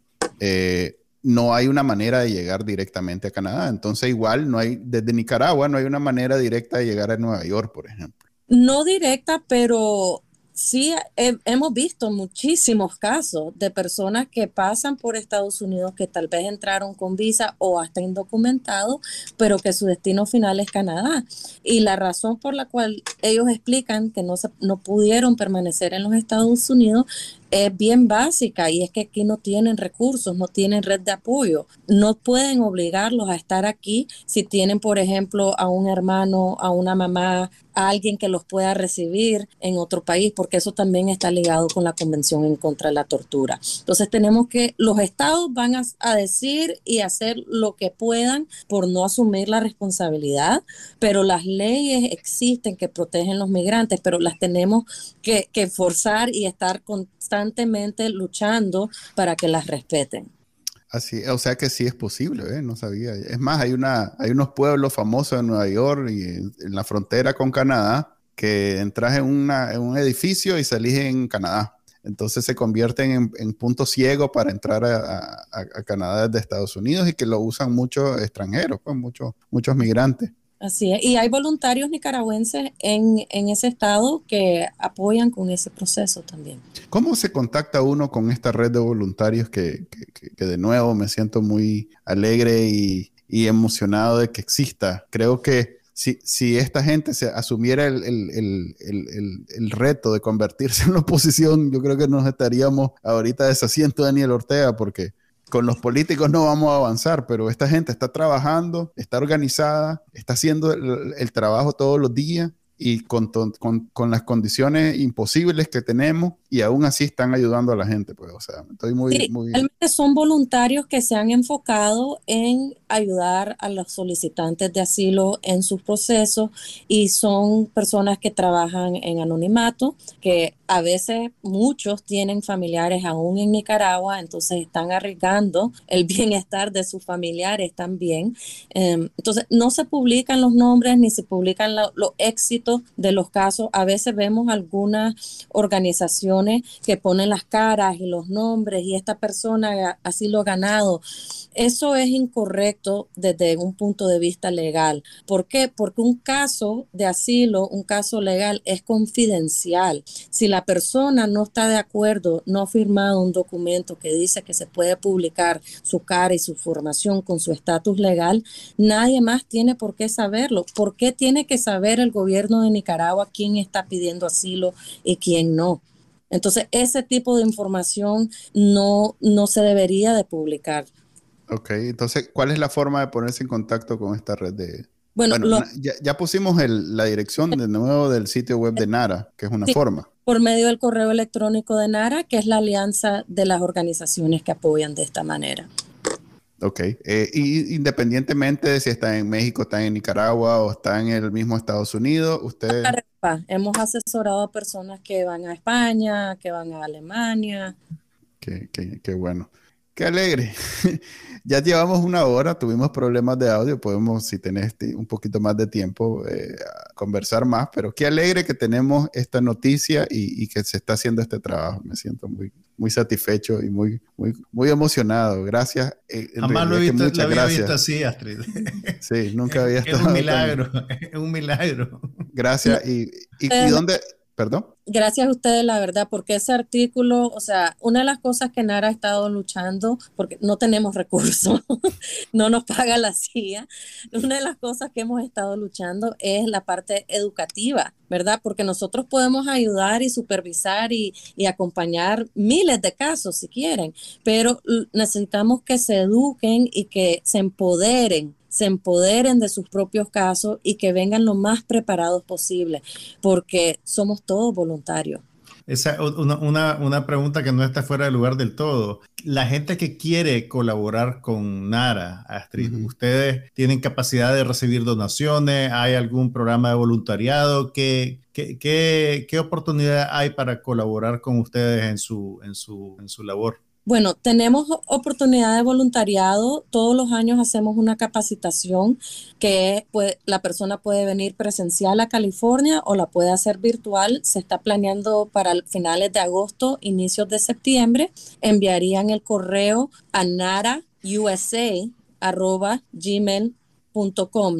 no hay una manera de llegar directamente a Canadá. Entonces, igual desde Nicaragua no hay una manera directa de llegar a Nueva York, por ejemplo. No directa, pero sí hemos visto muchísimos casos de personas que pasan por Estados Unidos que tal vez entraron con visa o hasta indocumentados, pero que su destino final es Canadá. Y la razón por la cual ellos explican que no pudieron permanecer en los Estados Unidos es bien básica y es que aquí no tienen recursos, no tienen red de apoyo. No pueden obligarlos a estar aquí si tienen, por ejemplo, a un hermano, a una mamá, a alguien que los pueda recibir en otro país, porque eso también está ligado con la Convención en contra de la tortura. Entonces los estados van a decir y hacer lo que puedan por no asumir la responsabilidad, pero las leyes existen que protegen los migrantes, pero las tenemos que forzar y estar constantemente luchando para que las respeten. Así, o sea que sí es posible, no sabía. Es más, hay unos pueblos famosos en Nueva York y en la frontera con Canadá que entras en un edificio y salís en Canadá. Entonces se convierten en punto ciego para entrar a Canadá desde Estados Unidos y que lo usan muchos extranjeros, pues muchos migrantes. Así es, y hay voluntarios nicaragüenses en ese estado que apoyan con ese proceso también. ¿Cómo se contacta uno con esta red de voluntarios que de nuevo me siento muy alegre y emocionado de que exista? Creo que si esta gente se asumiera el reto de convertirse en la oposición, yo creo que nos estaríamos ahorita deshaciendo de Daniel Ortega, porque con los políticos no vamos a avanzar, pero esta gente está trabajando, está organizada, está haciendo el trabajo todos los días y con las condiciones imposibles que tenemos y aún así están ayudando a la gente. Pues, o sea, estoy muy... Realmente son voluntarios que se han enfocado en ayudar a los solicitantes de asilo en sus procesos y son personas que trabajan en anonimato, que a veces muchos tienen familiares aún en Nicaragua, entonces están arriesgando el bienestar de sus familiares también. Entonces no se publican los nombres ni se publican los éxitos de los casos. A veces vemos algunas organizaciones que ponen las caras y los nombres y esta persona asilo ganado. Eso es incorrecto desde un punto de vista legal. ¿Por qué? Porque un caso de asilo, un caso legal es confidencial. Si la persona no está de acuerdo, no ha firmado un documento que dice que se puede publicar su cara y su formación con su estatus legal, nadie más tiene por qué saberlo. ¿Por qué tiene que saber el gobierno de Nicaragua quién está pidiendo asilo y quién no? Entonces, ese tipo de información no se debería de publicar. Ok, entonces, ¿cuál es la forma de ponerse en contacto con esta red de...? Bueno, ya pusimos la dirección de nuevo del sitio web de NARA, que es una forma. Por medio del correo electrónico de NARA, que es la alianza de las organizaciones que apoyan de esta manera. Ok. Y independientemente de si está en México, está en Nicaragua o está en el mismo Estados Unidos, usted... Hemos asesorado a personas que van a España, que van a Alemania. Qué bueno. Qué alegre. Ya llevamos una hora, tuvimos problemas de audio, podemos, si tenés un poquito más de tiempo, conversar más, pero qué alegre que tenemos esta noticia y que se está haciendo este trabajo. Me siento muy satisfecho y muy emocionado. Gracias. Jamás lo he visto, la había visto así, Astrid. Sí, nunca había estado. Es un milagro, es un milagro. Gracias. ¿Y dónde? Perdón. Gracias a ustedes, la verdad, porque ese artículo, o sea, una de las cosas que Nara ha estado luchando, porque no tenemos recursos, no nos paga la CIA, una de las cosas que hemos estado luchando es la parte educativa, ¿verdad? Porque nosotros podemos ayudar y supervisar y acompañar miles de casos si quieren, pero necesitamos que se eduquen y que se empoderen de sus propios casos y que vengan lo más preparados posible, porque somos todos voluntarios. Esa una pregunta que no está fuera de lugar del todo. La gente que quiere colaborar con Nara, Astrid, ¿ustedes tienen capacidad de recibir donaciones? ¿Hay algún programa de voluntariado? ¿Qué oportunidad hay para colaborar con ustedes en su labor? Bueno, tenemos oportunidad de voluntariado. Todos los años hacemos una capacitación que la persona puede venir presencial a California o la puede hacer virtual. Se está planeando para finales de agosto, inicios de septiembre. Enviarían el correo a nara.usa@gmail.com,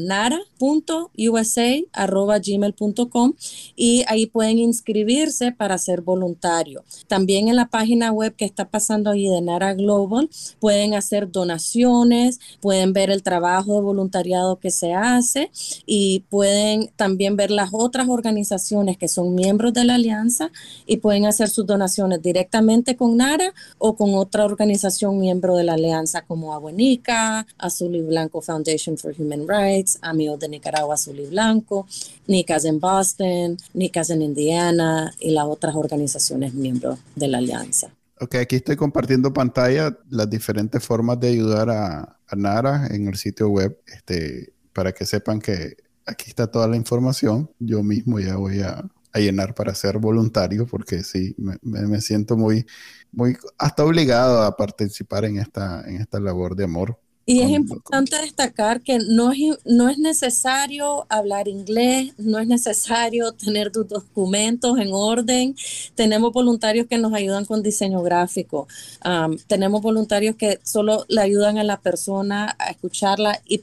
nara.usa@gmail.com, y ahí pueden inscribirse para ser voluntario. También en la página web que está pasando ahí de Nara Global pueden hacer donaciones, pueden ver el trabajo de voluntariado que se hace y pueden también ver las otras organizaciones que son miembros de la alianza y pueden hacer sus donaciones directamente con Nara o con otra organización miembro de la alianza como Abuenica, Azul y Blanco Foundation for Human Rights, Amigos de Nicaragua Azul y Blanco, NICAS en Boston, NICAS en Indiana y las otras organizaciones miembros de la alianza. Ok, aquí estoy compartiendo pantalla las diferentes formas de ayudar a Nara en el sitio web, para que sepan que aquí está toda la información. Yo mismo ya voy a llenar para ser voluntario porque sí, me siento muy hasta obligado a participar en esta labor de amor. Y es importante destacar que no es necesario hablar inglés, no es necesario tener tus documentos en orden. Tenemos voluntarios que nos ayudan con diseño gráfico. Tenemos voluntarios que solo le ayudan a la persona a escucharla y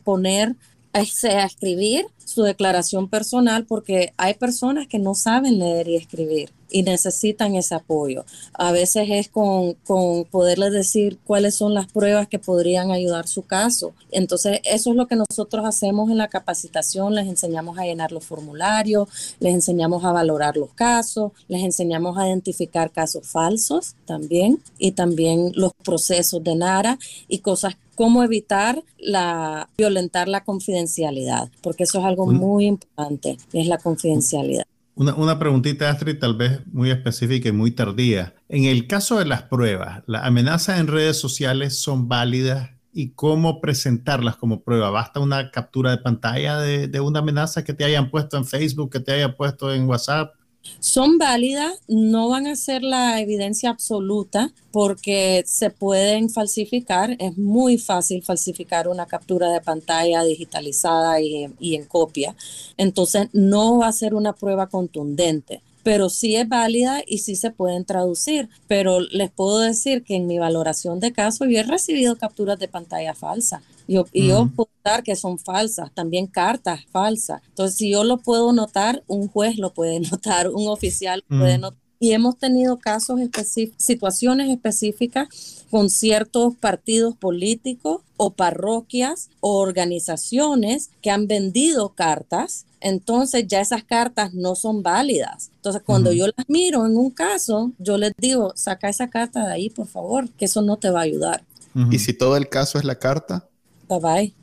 a escribir su declaración personal, porque hay personas que no saben leer y escribir y necesitan ese apoyo. A veces es con poderles decir cuáles son las pruebas que podrían ayudar su caso. Entonces, eso es lo que nosotros hacemos en la capacitación. Les enseñamos a llenar los formularios, les enseñamos a valorar los casos, les enseñamos a identificar casos falsos también, y también los procesos de Nara y cosas cómo evitar violentar la confidencialidad, porque eso es algo muy importante, es la confidencialidad. Una preguntita, Astrid, tal vez muy específica y muy tardía. En el caso de las pruebas, ¿las amenazas en redes sociales son válidas y cómo presentarlas como prueba? ¿Basta una captura de pantalla de una amenaza que te hayan puesto en Facebook, que te hayan puesto en WhatsApp? Son válidas, no van a ser la evidencia absoluta porque se pueden falsificar. Es muy fácil falsificar una captura de pantalla digitalizada y en copia. Entonces no va a ser una prueba contundente, pero sí es válida y sí se pueden traducir. Pero les puedo decir que en mi valoración de caso yo he recibido capturas de pantalla falsas. Yo puedo notar que son falsas, también cartas falsas. Entonces, si yo lo puedo notar, un juez lo puede notar, un oficial lo puede notar. Y hemos tenido casos situaciones específicas con ciertos partidos políticos o parroquias o organizaciones que han vendido cartas. Entonces ya esas cartas no son válidas. Entonces cuando yo las miro en un caso, yo les digo, saca esa carta de ahí, por favor, que eso no te va a ayudar. ¿Y si todo el caso es la carta? Bye bye.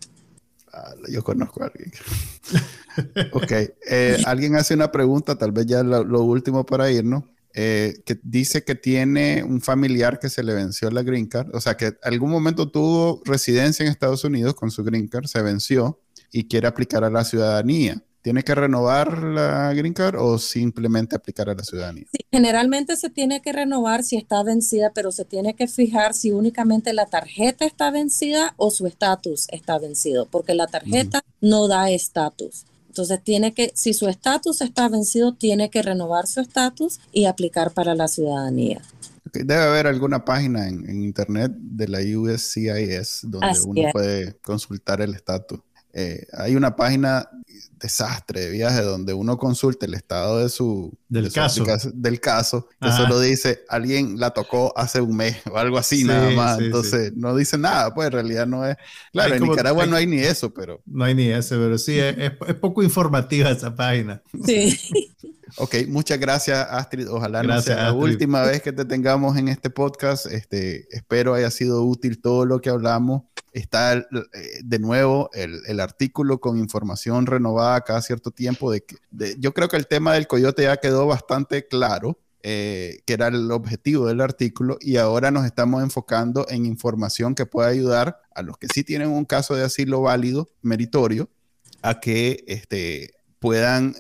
Yo conozco a alguien. Ok. Alguien hace una pregunta, tal vez ya lo último para irnos. que dice que tiene un familiar que se le venció la green card, o sea que algún momento tuvo residencia en Estados Unidos con su green card, se venció y quiere aplicar a la ciudadanía. ¿Tiene que renovar la green card o simplemente aplicar a la ciudadanía? Sí, generalmente se tiene que renovar si está vencida, pero se tiene que fijar si únicamente la tarjeta está vencida o su estatus está vencido, porque la tarjeta no da estatus. Entonces si su estatus está vencido, tiene que renovar su estatus y aplicar para la ciudadanía. Okay. Debe haber alguna página en internet de la USCIS donde uno puede consultar el estatus. Hay una página desastre de viaje donde uno consulta el estado del caso, que solo dice alguien la tocó hace un mes o algo así, nada más. Entonces no dice nada, pues en realidad no es. Claro, en Nicaragua no hay ni eso, pero. No hay ni eso, pero sí, es poco informativa esa página. Sí. Ok, muchas gracias, Astrid. Ojalá no sea la última vez que te tengamos en este podcast. Espero haya sido útil todo lo que hablamos. Está de nuevo el artículo con información renovada cada cierto tiempo. Yo creo que el tema del coyote ya quedó bastante claro, que era el objetivo del artículo, y ahora nos estamos enfocando en información que pueda ayudar a los que sí tienen un caso de asilo válido, meritorio, a que puedan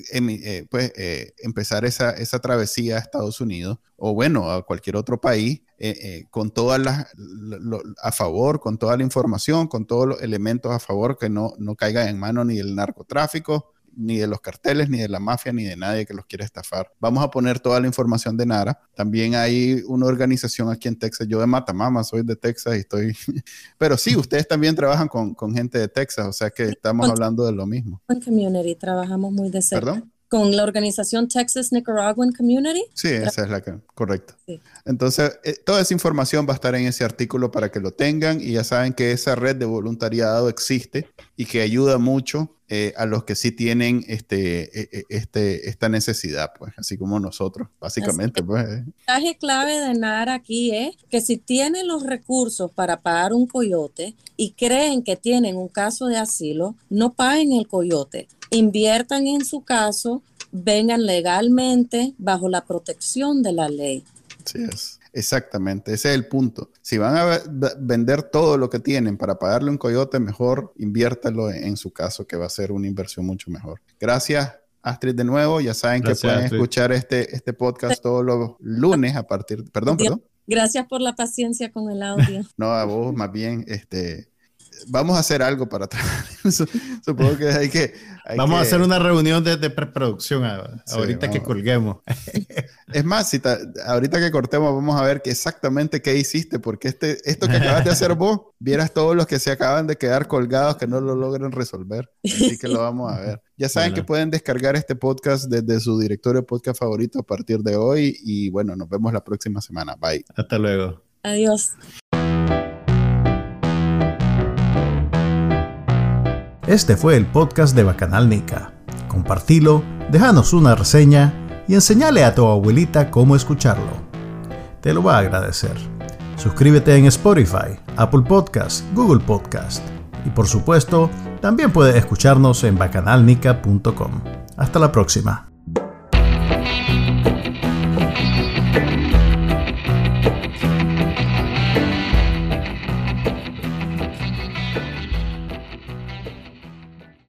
empezar esa travesía a Estados Unidos o bueno, a cualquier otro país con todas a favor, con toda la información, con todos los elementos a favor, que no caigan en manos ni del narcotráfico, ni de los carteles, ni de la mafia, ni de nadie que los quiera estafar. Vamos a poner toda la información de NARA. También hay una organización aquí en Texas. Yo de Matamama soy de Texas y estoy... Pero sí, ustedes también trabajan con gente de Texas, o sea que estamos hablando de lo mismo. En Community trabajamos muy de cerca. ¿Perdón? Con la organización Texas Nicaraguan Community. Sí, esa es correcto. Sí. Entonces, toda esa información va a estar en ese artículo para que lo tengan, y ya saben que esa red de voluntariado existe y que ayuda mucho a los que sí tienen esta necesidad, pues, así como nosotros, básicamente. Pues. El mensaje clave de NARA aquí es que si tienen los recursos para pagar un coyote y creen que tienen un caso de asilo, no paguen el coyote. Inviertan en su caso, vengan legalmente bajo la protección de la ley. Así es, exactamente, ese es el punto. Si van a vender todo lo que tienen para pagarle un coyote, mejor inviértalo en su caso, que va a ser una inversión mucho mejor. Gracias, Astrid, de nuevo. Ya saben que pueden escuchar este podcast todos los lunes a partir... Perdón. Gracias por la paciencia con el audio. No, a vos más bien, vamos a hacer algo para trabajar. Supongo que hay que... Vamos a hacer una reunión de preproducción ahorita que colguemos. Es más, ahorita que cortemos vamos a ver exactamente qué hiciste, porque esto que acabas de hacer vos, vieras todos los que se acaban de quedar colgados que no lo logran resolver. Así que lo vamos a ver. Ya saben que pueden descargar este podcast desde su directorio de podcast favorito a partir de hoy, y bueno, nos vemos la próxima semana. Bye. Hasta luego. Adiós. Este fue el podcast de Bacanal Nica. Compartilo, déjanos una reseña y enseñale a tu abuelita cómo escucharlo. Te lo va a agradecer. Suscríbete en Spotify, Apple Podcast, Google Podcast. Y por supuesto, también puedes escucharnos en bacanalnica.com. Hasta la próxima.